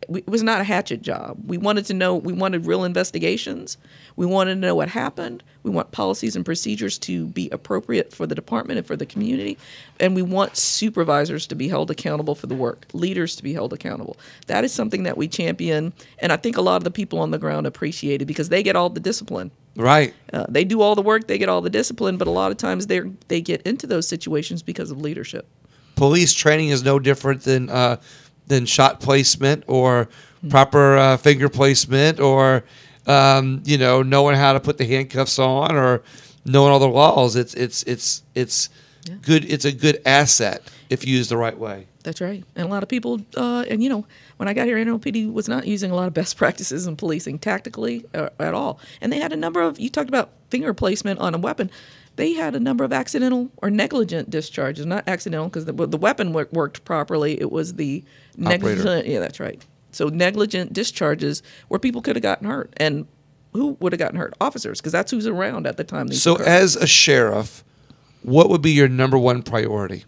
Speaker 6: we, it was not a hatchet job. We wanted to know, we wanted real investigations. We wanted to know what happened. We want policies and procedures to be appropriate for the department and for the community. And we want supervisors to be held accountable for the work, leaders to be held accountable. That is something that we champion. And I think a lot of the people on the ground appreciate it because they get all the discipline.
Speaker 5: Right.
Speaker 6: Uh, they do all the work, they get all the discipline, but a lot of times they they get into those situations because of leadership.
Speaker 5: Police training is no different than uh, than shot placement or mm-hmm. proper uh, finger placement or um, you know knowing how to put the handcuffs on or knowing all the laws. It's it's it's it's yeah. good. It's a good asset if used the right way.
Speaker 6: That's right. And a lot of people, uh, and you know, when I got here, N O P D was not using a lot of best practices in policing tactically uh, at all. And they had a number of, you talked about finger placement on a weapon. They had a number of accidental or negligent discharges, not accidental because the, the weapon work, worked properly. It was the negligent. Operator. Yeah, that's right. So negligent discharges where people could have gotten hurt. And who would have gotten hurt? Officers, because that's who's around at the time. These
Speaker 5: so
Speaker 6: occurred.
Speaker 5: As a sheriff, what would be your number one priority?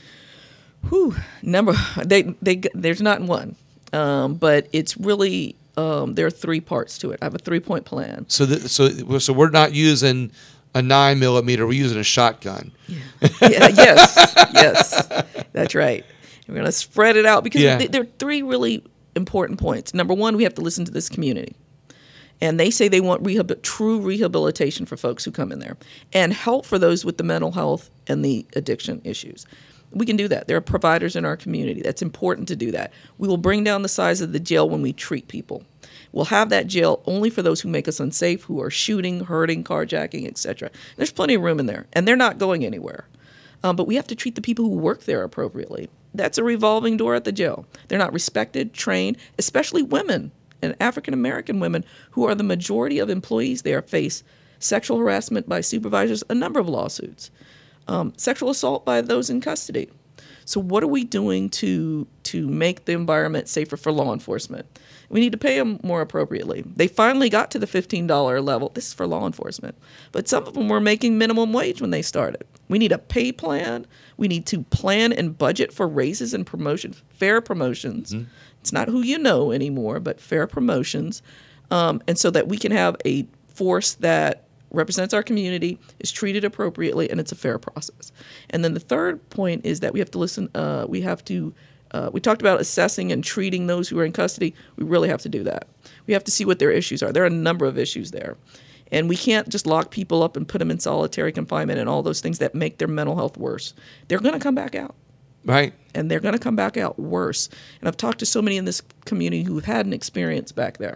Speaker 6: Whew, number they they there's not one, um, but it's really um, there are three parts to it. I have a three point plan.
Speaker 5: So the, so so we're not using a nine millimeter. We're using a shotgun.
Speaker 6: Yeah. yeah yes. Yes. That's right. We're gonna spread it out because yeah. th- there are three really important points. Number one, we have to listen to this community, and they say they want rehab- true rehabilitation for folks who come in there and help for those with the mental health and the addiction issues. We can do that. There are providers in our community. That's important to do that. We will bring down the size of the jail when we treat people. We'll have that jail only for those who make us unsafe, who are shooting, hurting, carjacking, et cetera. There's plenty of room in there, and they're not going anywhere. Um, but we have to treat the people who work there appropriately. That's a revolving door at the jail. They're not respected, trained, especially women and African-American women who are the majority of employees there face sexual harassment by supervisors, a number of lawsuits. Um, sexual assault by those in custody. So what are we doing to to make the environment safer for law enforcement? We need to pay them more appropriately. They finally got to the fifteen dollars level. This is for law enforcement. But some of them were making minimum wage when they started. We need a pay plan. We need to plan and budget for raises and promotions, fair promotions. Mm-hmm. It's not who you know anymore, but fair promotions. Um, and so that we can have a force that represents our community, is treated appropriately, and it's a fair process. And then the third point is that we have to listen, uh, we have to, uh, we talked about assessing and treating those who are in custody. We really have to do that. We have to see what their issues are. There are a number of issues there. And we can't just lock people up and put them in solitary confinement and all those things that make their mental health worse. They're going to come back out.
Speaker 5: Right.
Speaker 6: And they're going to come back out worse. And I've talked to so many in this community who've had an experience back there.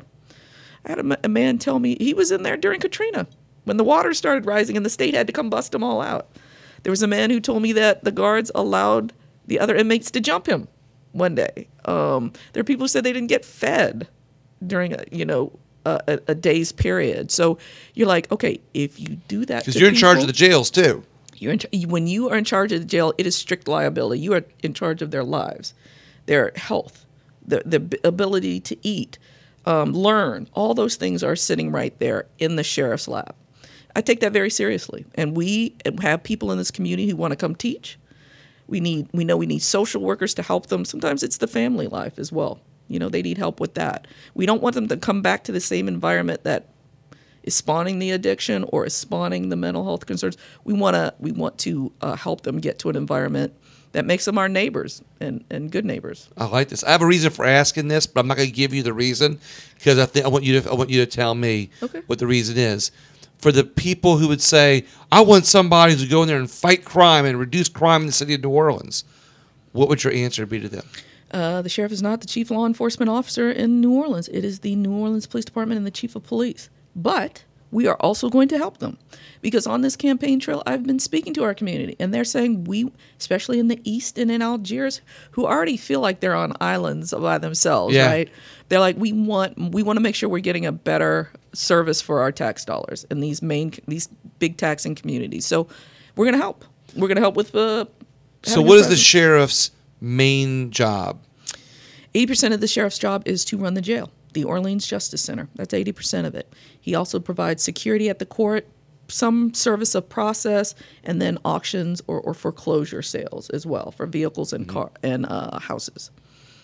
Speaker 6: I had a, a man tell me he was in there during Katrina, when the water started rising and the state had to come bust them all out. There was a man who told me that the guards allowed the other inmates to jump him one day. Um, there are people who said they didn't get fed during a, you know, a, a day's period. So you're like, okay, if you do that,
Speaker 5: because you're in charge of the jails too.
Speaker 6: You're in, when you are in charge of the jail, it is strict liability. You are in charge of their lives, their health, the the ability to eat, um, learn. All those things are sitting right there in the sheriff's lap. I take that very seriously, and we have people in this community who want to come teach. We need, we know we need social workers to help them. Sometimes it's the family life as well. You know, they need help with that. We don't want them to come back to the same environment that is spawning the addiction or is spawning the mental health concerns. We want to, we want to uh, help them get to an environment that makes them our neighbors and, and good neighbors.
Speaker 5: I like this. I have a reason for asking this, but I'm not going to give you the reason because I think I want you to, I want you to tell me okay. what the reason is. For the people who would say, I want somebody to go in there and fight crime and reduce crime in the city of New Orleans, what would your answer be to them?
Speaker 6: Uh, the sheriff is not the chief law enforcement officer in New Orleans. It is the New Orleans Police Department and the chief of police. But we are also going to help them because on this campaign trail, I've been speaking to our community, and they're saying we, especially in the East and in Algiers, who already feel like they're on islands by themselves, yeah. right? They're like, we want we want to make sure we're getting a better service for our tax dollars in these main these big taxing communities. So we're going to help. We're going to help with. Uh,
Speaker 5: so what is the sheriff's main job?
Speaker 6: eighty percent of the sheriff's job is to run the jail, the Orleans Justice Center. That's eighty percent of it. He also provides security at the court, some service of process, and then auctions or, or foreclosure sales as well for vehicles and car and uh, houses.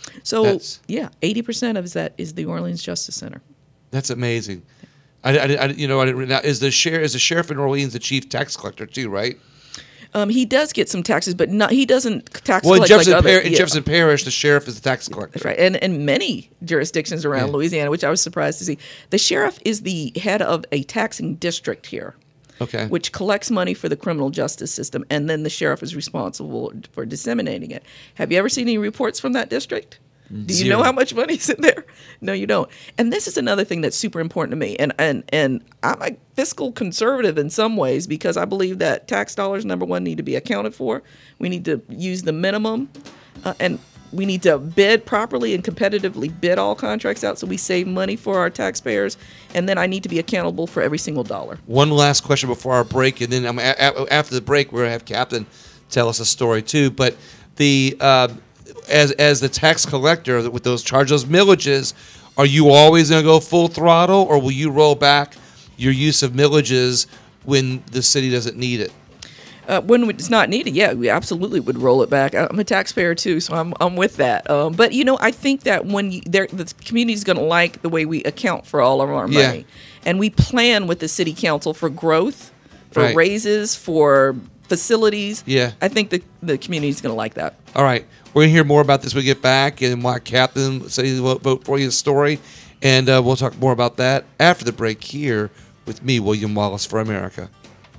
Speaker 6: So
Speaker 5: That's-
Speaker 6: yeah, eighty percent of that is the Orleans Justice Center.
Speaker 5: That's amazing. I, I, I you know, I didn't. Now, is the sheriff is the sheriff in Orleans the chief tax collector too? Right.
Speaker 6: Um, he does get some taxes, but not he doesn't tax
Speaker 5: Well, in
Speaker 6: collect
Speaker 5: Jefferson,
Speaker 6: like other,
Speaker 5: Par- in
Speaker 6: yeah.
Speaker 5: Jefferson Parish, the sheriff is the tax collector.
Speaker 6: That's right, and and many jurisdictions around
Speaker 5: Yeah.
Speaker 6: Louisiana, which I was surprised to see. The sheriff is the head of a taxing district here,
Speaker 5: Okay.
Speaker 6: which collects money for the criminal justice system, and then the sheriff is responsible for disseminating it. Have you ever seen any reports from that district? Do you
Speaker 5: Zero.
Speaker 6: know how much money's in there? No, you don't. And this is another thing that's super important to me. And and and I'm a fiscal conservative in some ways because I believe that tax dollars, number one, need to be accounted for. We need to use the minimum, uh, and we need to bid properly and competitively bid all contracts out so we save money for our taxpayers. And then I need to be accountable for every single dollar.
Speaker 5: One last question before our break, and then I'm, a- a- after the break, we're gonna have Captain tell us a story too. But the uh, as as the tax collector with those charge those millages, are you always going to go full throttle, or will you roll back your use of millages when the city doesn't need it?
Speaker 6: Uh, when it's not needed, yeah, we absolutely would roll it back. I'm a taxpayer too, so I'm I'm with that. Um, but you know, I think that when you, the community is going to like the way we account for all of our money,
Speaker 5: Yeah.
Speaker 6: and we plan with the city council for growth, for
Speaker 5: Right.
Speaker 6: raises, for facilities.
Speaker 5: Yeah.
Speaker 6: I think the the community is going to like that.
Speaker 5: All right. We're going to hear more about this when we get back and why Captain said he will vote for you story. And uh, we'll talk more about that after the break here with me, William Wallace for America.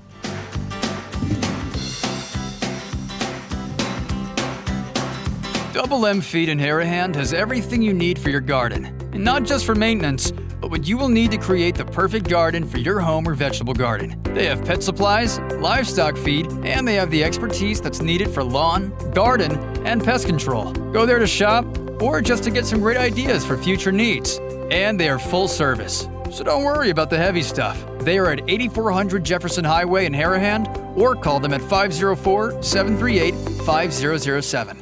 Speaker 8: Double M Feed in Harahan has everything you need for your garden. And not just for maintenance, but what you will need to create the perfect garden for your home or vegetable garden. They have pet supplies, livestock feed, and they have the expertise that's needed for lawn, garden, and pest control. Go there to shop or just to get some great ideas for future needs. And they are full service. So don't worry about the heavy stuff. They are at eighty-four hundred Jefferson Highway in Harahan or call them at five oh four, seven three eight, five oh oh seven.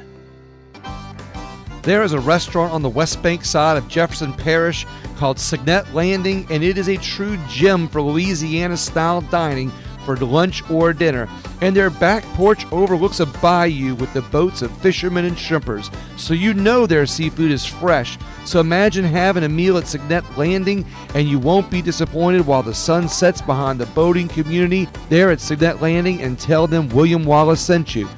Speaker 5: There is a restaurant on the West Bank side of Jefferson Parish called Signet Landing, and it is a true gem for Louisiana-style dining for lunch or dinner. And their back porch overlooks a bayou with the boats of fishermen and shrimpers, so you know their seafood is fresh. So imagine having a meal at Signet Landing, and you won't be disappointed while the sun sets behind the boating community there at Signet Landing, and tell them William Wallace sent you.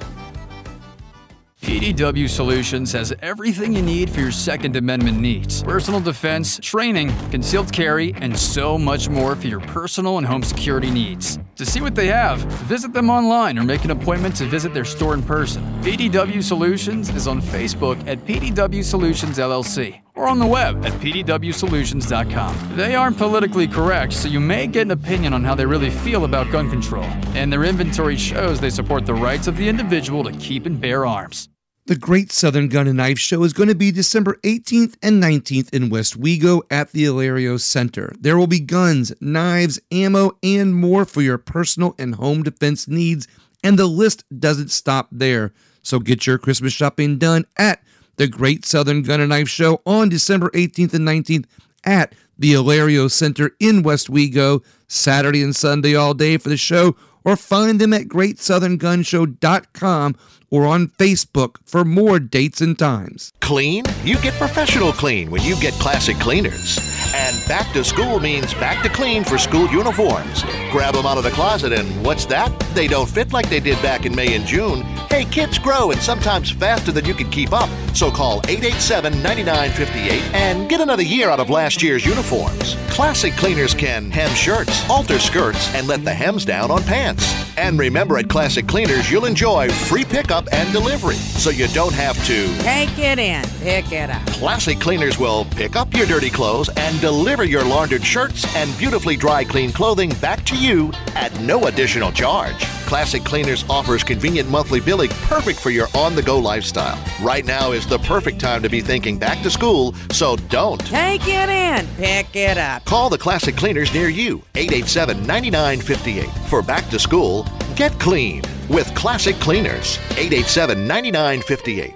Speaker 8: P D W Solutions has everything you need for your Second Amendment needs. Personal defense, training, concealed carry, and so much more for your personal and home security needs. To see what they have, visit them online or make an appointment to visit their store in person. P D W Solutions is on Facebook at P D W Solutions L L C or on the web at P D W solutions dot com. They aren't politically correct, so you may get an opinion on how they really feel about gun control. And their inventory shows they support the rights of the individual to keep and bear arms.
Speaker 5: The Great Southern Gun and Knife Show is going to be December eighteenth and nineteenth in West Wego at the Hilario Center. There will be guns, knives, ammo, and more for your personal and home defense needs, and the list doesn't stop there. So get your Christmas shopping done at the Great Southern Gun and Knife Show on December eighteenth and nineteenth at the Hilario Center in West Wego, Saturday and Sunday all day for the show, or find them at great southern gun show dot com or on Facebook for more dates and times.
Speaker 15: Clean? You get professional clean when you get Classic Cleaners. And back to school means back to clean for school uniforms. Grab them out of the closet and what's that? They don't fit like they did back in May and June. Hey, kids grow and sometimes faster than you can keep up. So call eight eight seven, nine nine five eight and get another year out of last year's uniforms. Classic Cleaners can hem shirts, alter skirts, and let the hems down on pants. And remember, at Classic Cleaners, you'll enjoy free pickup and delivery, so you don't have to
Speaker 16: take it in, pick it up.
Speaker 15: Classic Cleaners will pick up your dirty clothes and deliver your laundered shirts and beautifully dry clean clothing back to you at no additional charge. Classic Cleaners offers convenient monthly billing perfect for your on-the-go lifestyle. Right now is the perfect time to be thinking back to school, so don't
Speaker 16: take it in, pick it up.
Speaker 15: Call the Classic Cleaners near you, eight eight seven, nine nine five eight. For back to school, get clean with Classic Cleaners, eight eight seven, nine nine five eight.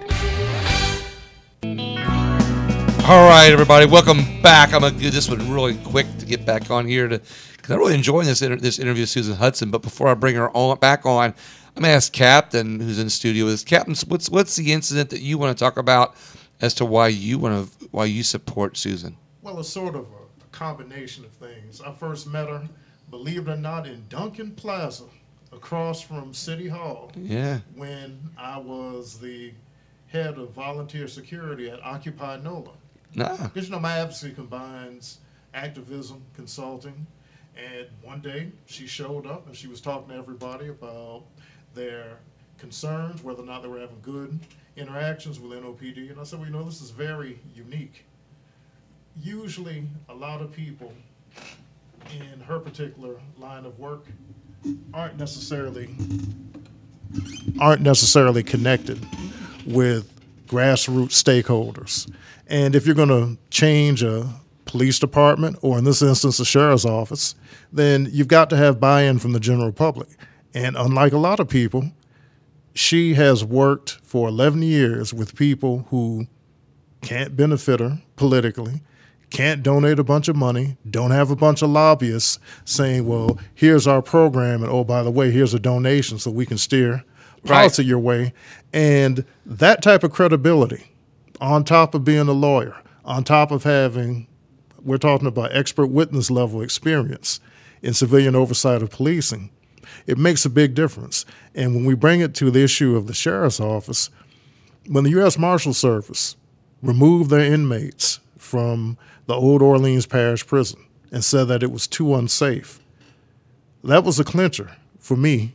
Speaker 5: All right, everybody, welcome back. I'm going to do this one really quick to get back on here to because I'm really enjoying this inter- this interview with Susan Hudson. But before I bring her on back on, I'm going to ask Captain, who's in the studio with us. Captain, what's what's the incident that you want to talk about as to why you want to why you support Susan.
Speaker 7: Well, it's sort of a, a combination of things. I first met her, believe it or not, in Duncan Plaza, across from City Hall.
Speaker 5: Yeah.
Speaker 7: When I was the head of volunteer security at Occupy NOLA.
Speaker 5: Nah.
Speaker 7: Because, you know, my advocacy combines activism, consulting, and one day she showed up and she was talking to everybody about their concerns, whether or not they were having good interactions with N O P D. And I said, well, you know, this is very unique. Usually, a lot of people in her particular line of work aren't necessarily aren't necessarily connected with grassroots stakeholders. And if you're going to change a police department, or in this instance, a sheriff's office, then you've got to have buy-in from the general public. And unlike a lot of people, she has worked for eleven years with people who can't benefit her politically, can't donate a bunch of money, don't have a bunch of lobbyists saying, well, here's our program, and oh, by the way, here's a donation so we can steer policy your way. And that type of credibility, on top of being a lawyer, on top of having, we're talking about expert witness level experience in civilian oversight of policing, it makes a big difference. And when we bring it to the issue of the sheriff's office, when the U S Marshal Service removed their inmates from the Old Orleans Parish Prison and said that it was too unsafe, that was a clincher for me.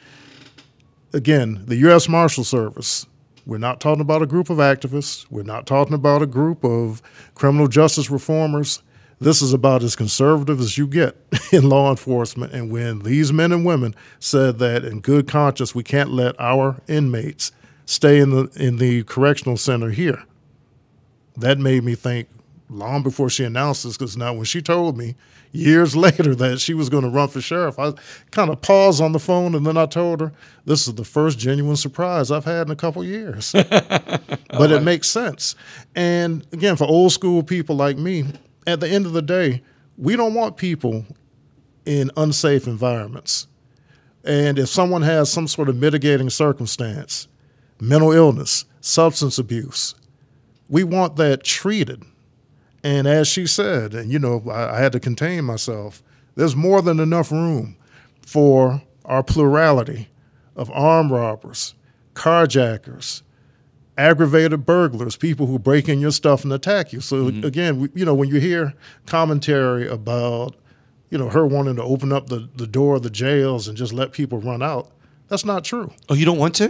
Speaker 7: Again, the U S Marshal Service, we're not talking about a group of activists. We're not talking about a group of criminal justice reformers. This is about as conservative as you get in law enforcement. And when these men and women said that in good conscience, we can't let our inmates stay in the in the correctional center here, that made me think long before she announced this, because now when she told me years later that she was going to run for sheriff, I kind of paused on the phone, and then I told her, this is the first genuine surprise I've had in a couple years. But it makes sense. And again, for old school people like me, at the end of the day, we don't want people in unsafe environments. And if someone has some sort of mitigating circumstance, mental illness, substance abuse, we want that treated. And as she said, and you know, I, I had to contain myself, there's more than enough room for our plurality of armed robbers, carjackers, aggravated burglars, people who break in your stuff and attack you. So mm-hmm. again, we, you know, when you hear commentary about, you know, her wanting to open up the, the door of the jails and just let people run out, that's not true.
Speaker 5: Oh, you don't want to?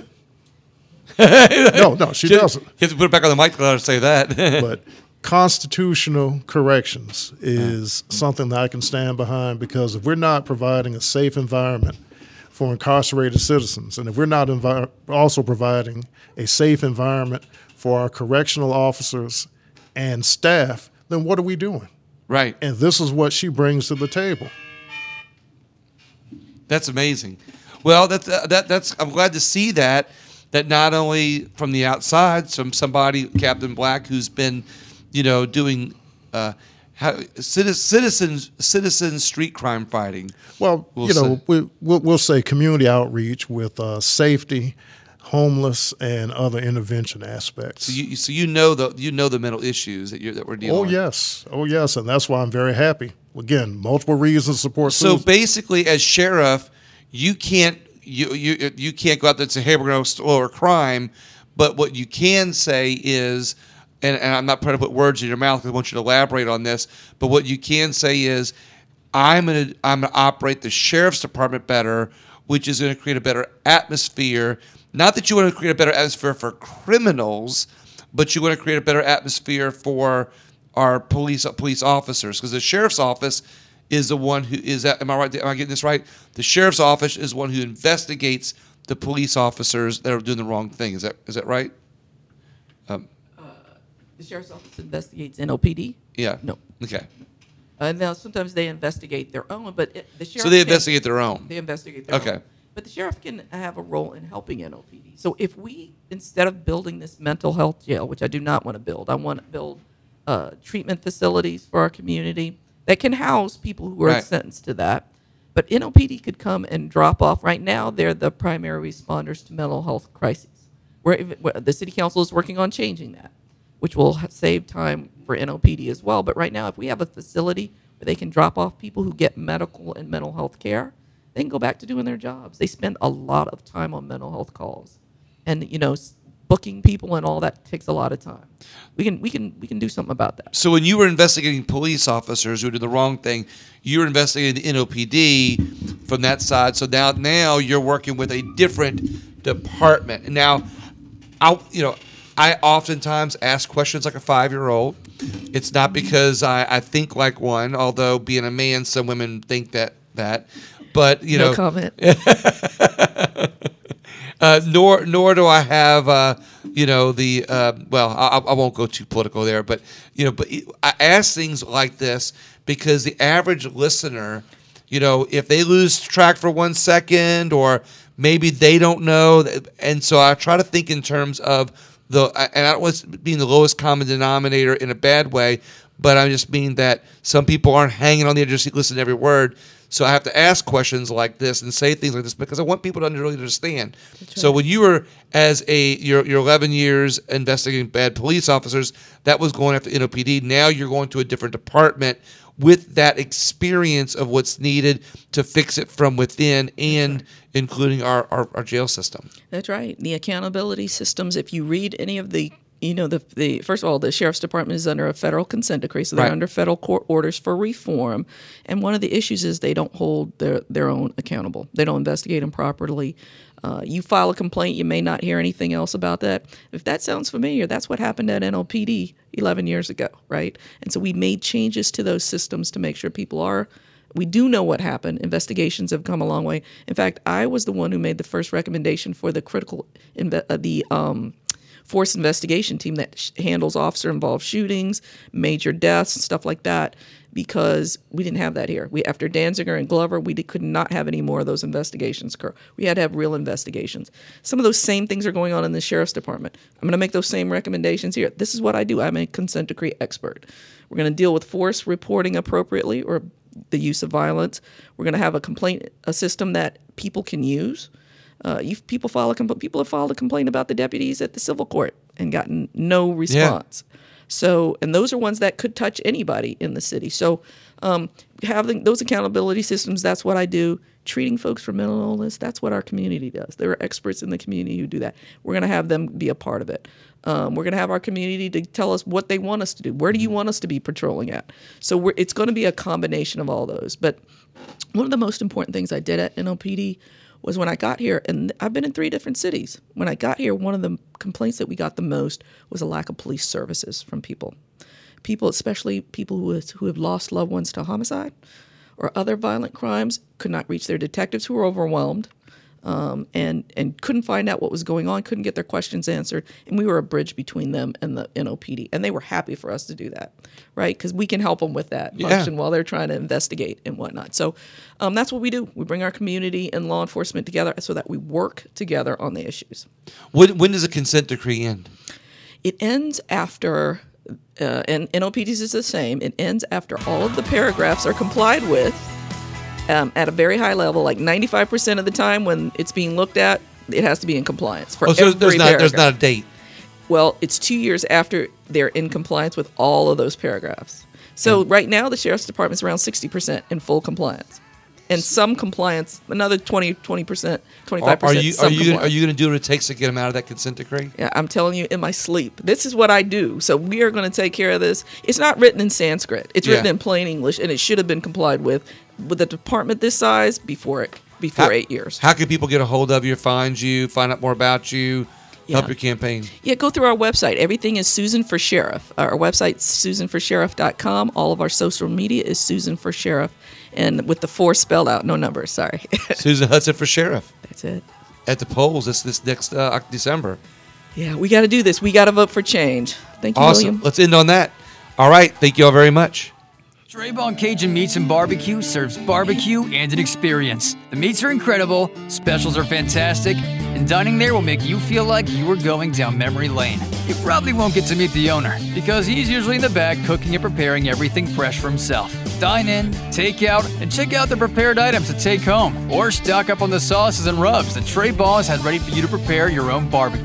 Speaker 7: no, no, she, she doesn't.
Speaker 5: You have to put it back on the mic to let her say that.
Speaker 7: But constitutional corrections is mm-hmm. something that I can stand behind, because if we're not providing a safe environment for incarcerated citizens, and if we're not envi- also providing a safe environment for our correctional officers and staff, then what are we doing?
Speaker 5: Right.
Speaker 7: And this is what she brings to the table.
Speaker 5: That's amazing. Well, that's uh, that that's I'm glad to see that that not only from the outside, from somebody, Captain Black, who's been, you know, doing uh, how, citizen citizen street crime fighting.
Speaker 7: Well,
Speaker 5: we'll
Speaker 7: you know,
Speaker 5: say.
Speaker 7: we, we'll, we'll say community outreach with uh, safety, homeless, and other intervention aspects.
Speaker 5: So you, so you know the you know the mental issues that you're that we're dealing
Speaker 7: oh,
Speaker 5: with.
Speaker 7: Oh yes, oh yes, and that's why I'm very happy. Again, multiple reasons to support.
Speaker 5: So
Speaker 7: Susan.
Speaker 5: basically, as sheriff, you can't you you you can't go out there and say, "Hey, we're going to lower crime," but what you can say is, and, and I'm not trying to put words in your mouth because I want you to elaborate on this, but what you can say is, I'm going to I'm going to operate the sheriff's department better, which is going to create a better atmosphere. Not that you want to create a better atmosphere for criminals, but you want to create a better atmosphere for our police police officers, because the sheriff's office is the one who is. Am I right? Am I getting this right? The sheriff's office is one who investigates the police officers that are doing the wrong thing. Is that is that right? Um,
Speaker 6: uh, the sheriff's office investigates N O P D.
Speaker 5: Yeah.
Speaker 6: No.
Speaker 5: Okay.
Speaker 6: Uh, now sometimes they investigate their own, but it, the sheriff.
Speaker 5: So they investigate their own.
Speaker 6: They investigate their
Speaker 5: okay.
Speaker 6: own. But the sheriff can have a role in helping N O P D. So if we, instead of building this mental health jail, which I do not want to build, I want to build uh, treatment facilities for our community that can house people who are
Speaker 5: right.
Speaker 6: sentenced to that. But N O P D could come and drop off. Right now, they're the primary responders to mental health crises. Where, where the city council is working on changing that, which will ha- save time for N O P D as well. But right now, if we have a facility where they can drop off people who get medical and mental health care, they can go back to doing their jobs. They spend a lot of time on mental health calls, and you know, s- booking people and all that takes a lot of time. We can we can we can do something about that.
Speaker 5: So when you were investigating police officers who did the wrong thing, you were investigating the N O P D from that side. So now now you're working with a different department. And now, I you know I oftentimes ask questions like a five-year-old. It's not because I, I think like one, although being a man, some women think that that. But you
Speaker 6: No
Speaker 5: know,
Speaker 6: comment.
Speaker 5: uh, nor nor do I have uh, you know the uh, well I, I won't go too political there, but you know but I ask things like this because the average listener, you know, if they lose track for one second or maybe they don't know, and so I try to think in terms of the and I don't want to being the lowest common denominator in a bad way, but I just mean that some people aren't hanging on the edge of their seat listening to every word. So I have to ask questions like this and say things like this because I want people to really understand. Right. So when you were as a your your eleven years investigating bad police officers, that was going after N O P D. Now you're going to a different department with that experience of what's needed to fix it from within, and right. including our, our, our jail system.
Speaker 6: That's right. The accountability systems. If you read any of the You know, the the first of all, the Sheriff's Department is under a federal consent decree, so they're
Speaker 5: Right.
Speaker 6: under federal court orders for reform. And one of the issues is they don't hold their, their own accountable. They don't investigate them properly. Uh, you file a complaint, you may not hear anything else about that. If that sounds familiar, that's what happened at N O P D eleven years ago, right? And so we made changes to those systems to make sure people are, we do know what happened. Investigations have come a long way. In fact, I was the one who made the first recommendation for the critical, inve- uh, the um, force investigation team that sh- handles officer-involved shootings, major deaths, and stuff like that, because we didn't have that here. We after Danziger and Glover, we did, could not have any more of those investigations occur. We had to have real investigations. Some of those same things are going on in the Sheriff's Department. I'm going to make those same recommendations here. This is what I do. I'm a consent decree expert. We're going to deal with force reporting appropriately or the use of violence. We're going to have a complaint, a system that people can use. Uh, you people file a compl- people have filed a complaint about the deputies at the civil court and gotten no response. Yeah. So, and those are ones that could touch anybody in the city. So, um, having those accountability systems, that's what I do. Treating folks for mental illness, that's what our community does. There are experts in the community who do that. We're going to have them be a part of it. Um, we're going to have our community to tell us what they want us to do. Where do you want us to be patrolling at? So we're, it's going to be a combination of all those. But one of the most important things I did at N O P D was when I got here, and I've been in three different cities. When I got here, one of the complaints that we got the most was a lack of police services from people. People, especially people who, has, who have lost loved ones to homicide or other violent crimes, could not reach their detectives who were overwhelmed um, and, and couldn't find out what was going on, couldn't get their questions answered. And we were a bridge between them and the N O P D. And they were happy for us to do that, right? Because we can help them with that
Speaker 5: Yeah.
Speaker 6: function while they're trying to investigate and whatnot. So um, that's what we do. We bring our community and law enforcement together so that we work together on the issues.
Speaker 5: When, when does a consent decree end?
Speaker 6: It ends after, uh, and N O P D's is the same, it ends after all of the paragraphs are complied with um, at a very high level, like ninety-five percent of the time when it's being looked at, it has to be in compliance for
Speaker 5: Oh, so
Speaker 6: every
Speaker 5: there's not
Speaker 6: paragraph.
Speaker 5: there's not a date.
Speaker 6: Well, it's two years after they're in compliance with all of those paragraphs. So right now, the Sheriff's Department's around sixty percent in full compliance. And some compliance, another twenty, twenty percent, twenty-five
Speaker 5: Are, are
Speaker 6: percent.
Speaker 5: you
Speaker 6: some
Speaker 5: are you gonna,
Speaker 6: compliance.
Speaker 5: are you going to do what it takes to get them out of that consent decree?
Speaker 6: Yeah, I'm telling you in my sleep. This is what I do. So we are going to take care of this. It's not written in Sanskrit. It's written
Speaker 5: Yeah.
Speaker 6: in plain English, and it should have been complied with with a department this size before it before
Speaker 5: How-
Speaker 6: eight years.
Speaker 5: How can people get a hold of you, find you, find out more about you, help
Speaker 6: Yeah.
Speaker 5: your campaign?
Speaker 6: Yeah, go through our website. Everything is Susan for Sheriff. Our website's susan for sheriff dot com. All of our social media is Susan for Sheriff, and with the four spelled out, no numbers. Sorry.
Speaker 5: Susan Hudson for sheriff.
Speaker 6: That's it.
Speaker 5: At the polls this this next uh, December.
Speaker 6: Yeah, we got to do this. We got to vote for change. Thank you,
Speaker 5: Awesome.
Speaker 6: William.
Speaker 5: Let's end on that. All right. Thank you all very much.
Speaker 8: Traybon Cajun Meats and Barbecue serves barbecue and an experience. The meats are incredible, specials are fantastic, and dining there will make you feel like you are going down memory lane. You probably won't get to meet the owner, because he's usually in the back cooking and preparing everything fresh for himself. Dine in, take out, and check out the prepared items to take home, or stock up on the sauces and rubs that Trey Boss has ready for you to prepare your own barbecue.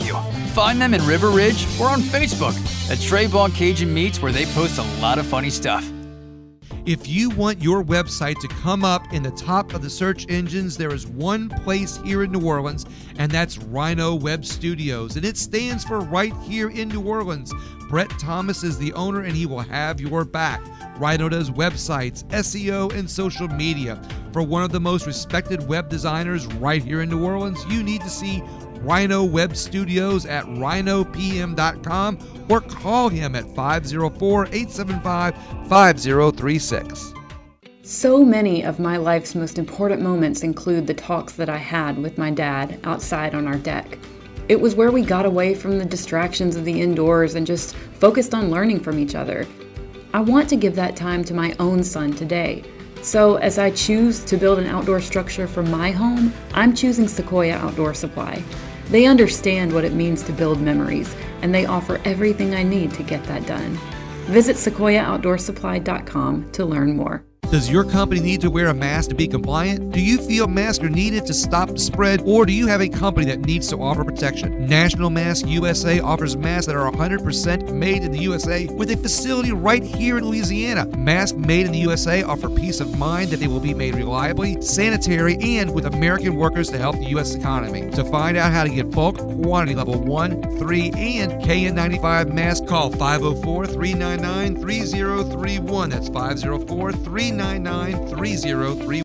Speaker 8: Find them in River Ridge or on Facebook at Trayball Cajun Meats, where they post a lot of funny stuff.
Speaker 5: If you want your website to come up in the top of the search engines, there is one place here in New Orleans, and that's Rhino Web Studios. And it stands for right here in New Orleans. Brett Thomas is the owner, and he will have your back. Rhino does websites, S E O, and social media. For one of the most respected web designers right here in New Orleans, you need to see Rhino Web Studios at rhino p m dot com or call him at five oh four, eight seven five, five oh three six.
Speaker 14: So many of my life's most important moments include the talks that I had with my dad outside on our deck. It was where we got away from the distractions of the indoors and just focused on learning from each other. I want to give that time to my own son today. So as I choose to build an outdoor structure for my home, I'm choosing Sequoia Outdoor Supply. They understand what it means to build memories, and they offer everything I need to get that done. Visit sequoia outdoor supply dot com to learn more.
Speaker 5: Does your company need to wear a mask to be compliant? Do you feel masks are needed to stop the spread, or do you have a company that needs to offer protection? National Mask U S A offers masks that are one hundred percent made in the U S A with a facility right here in Louisiana. Masks made in the U S A offer peace of mind that they will be made reliably, sanitary, and with American workers to help the U S economy. To find out how to get bulk, quantity level one, three, and K N ninety-five masks, call five oh four, three nine nine, three oh three one. That's five oh four, three nine nine, three oh three one.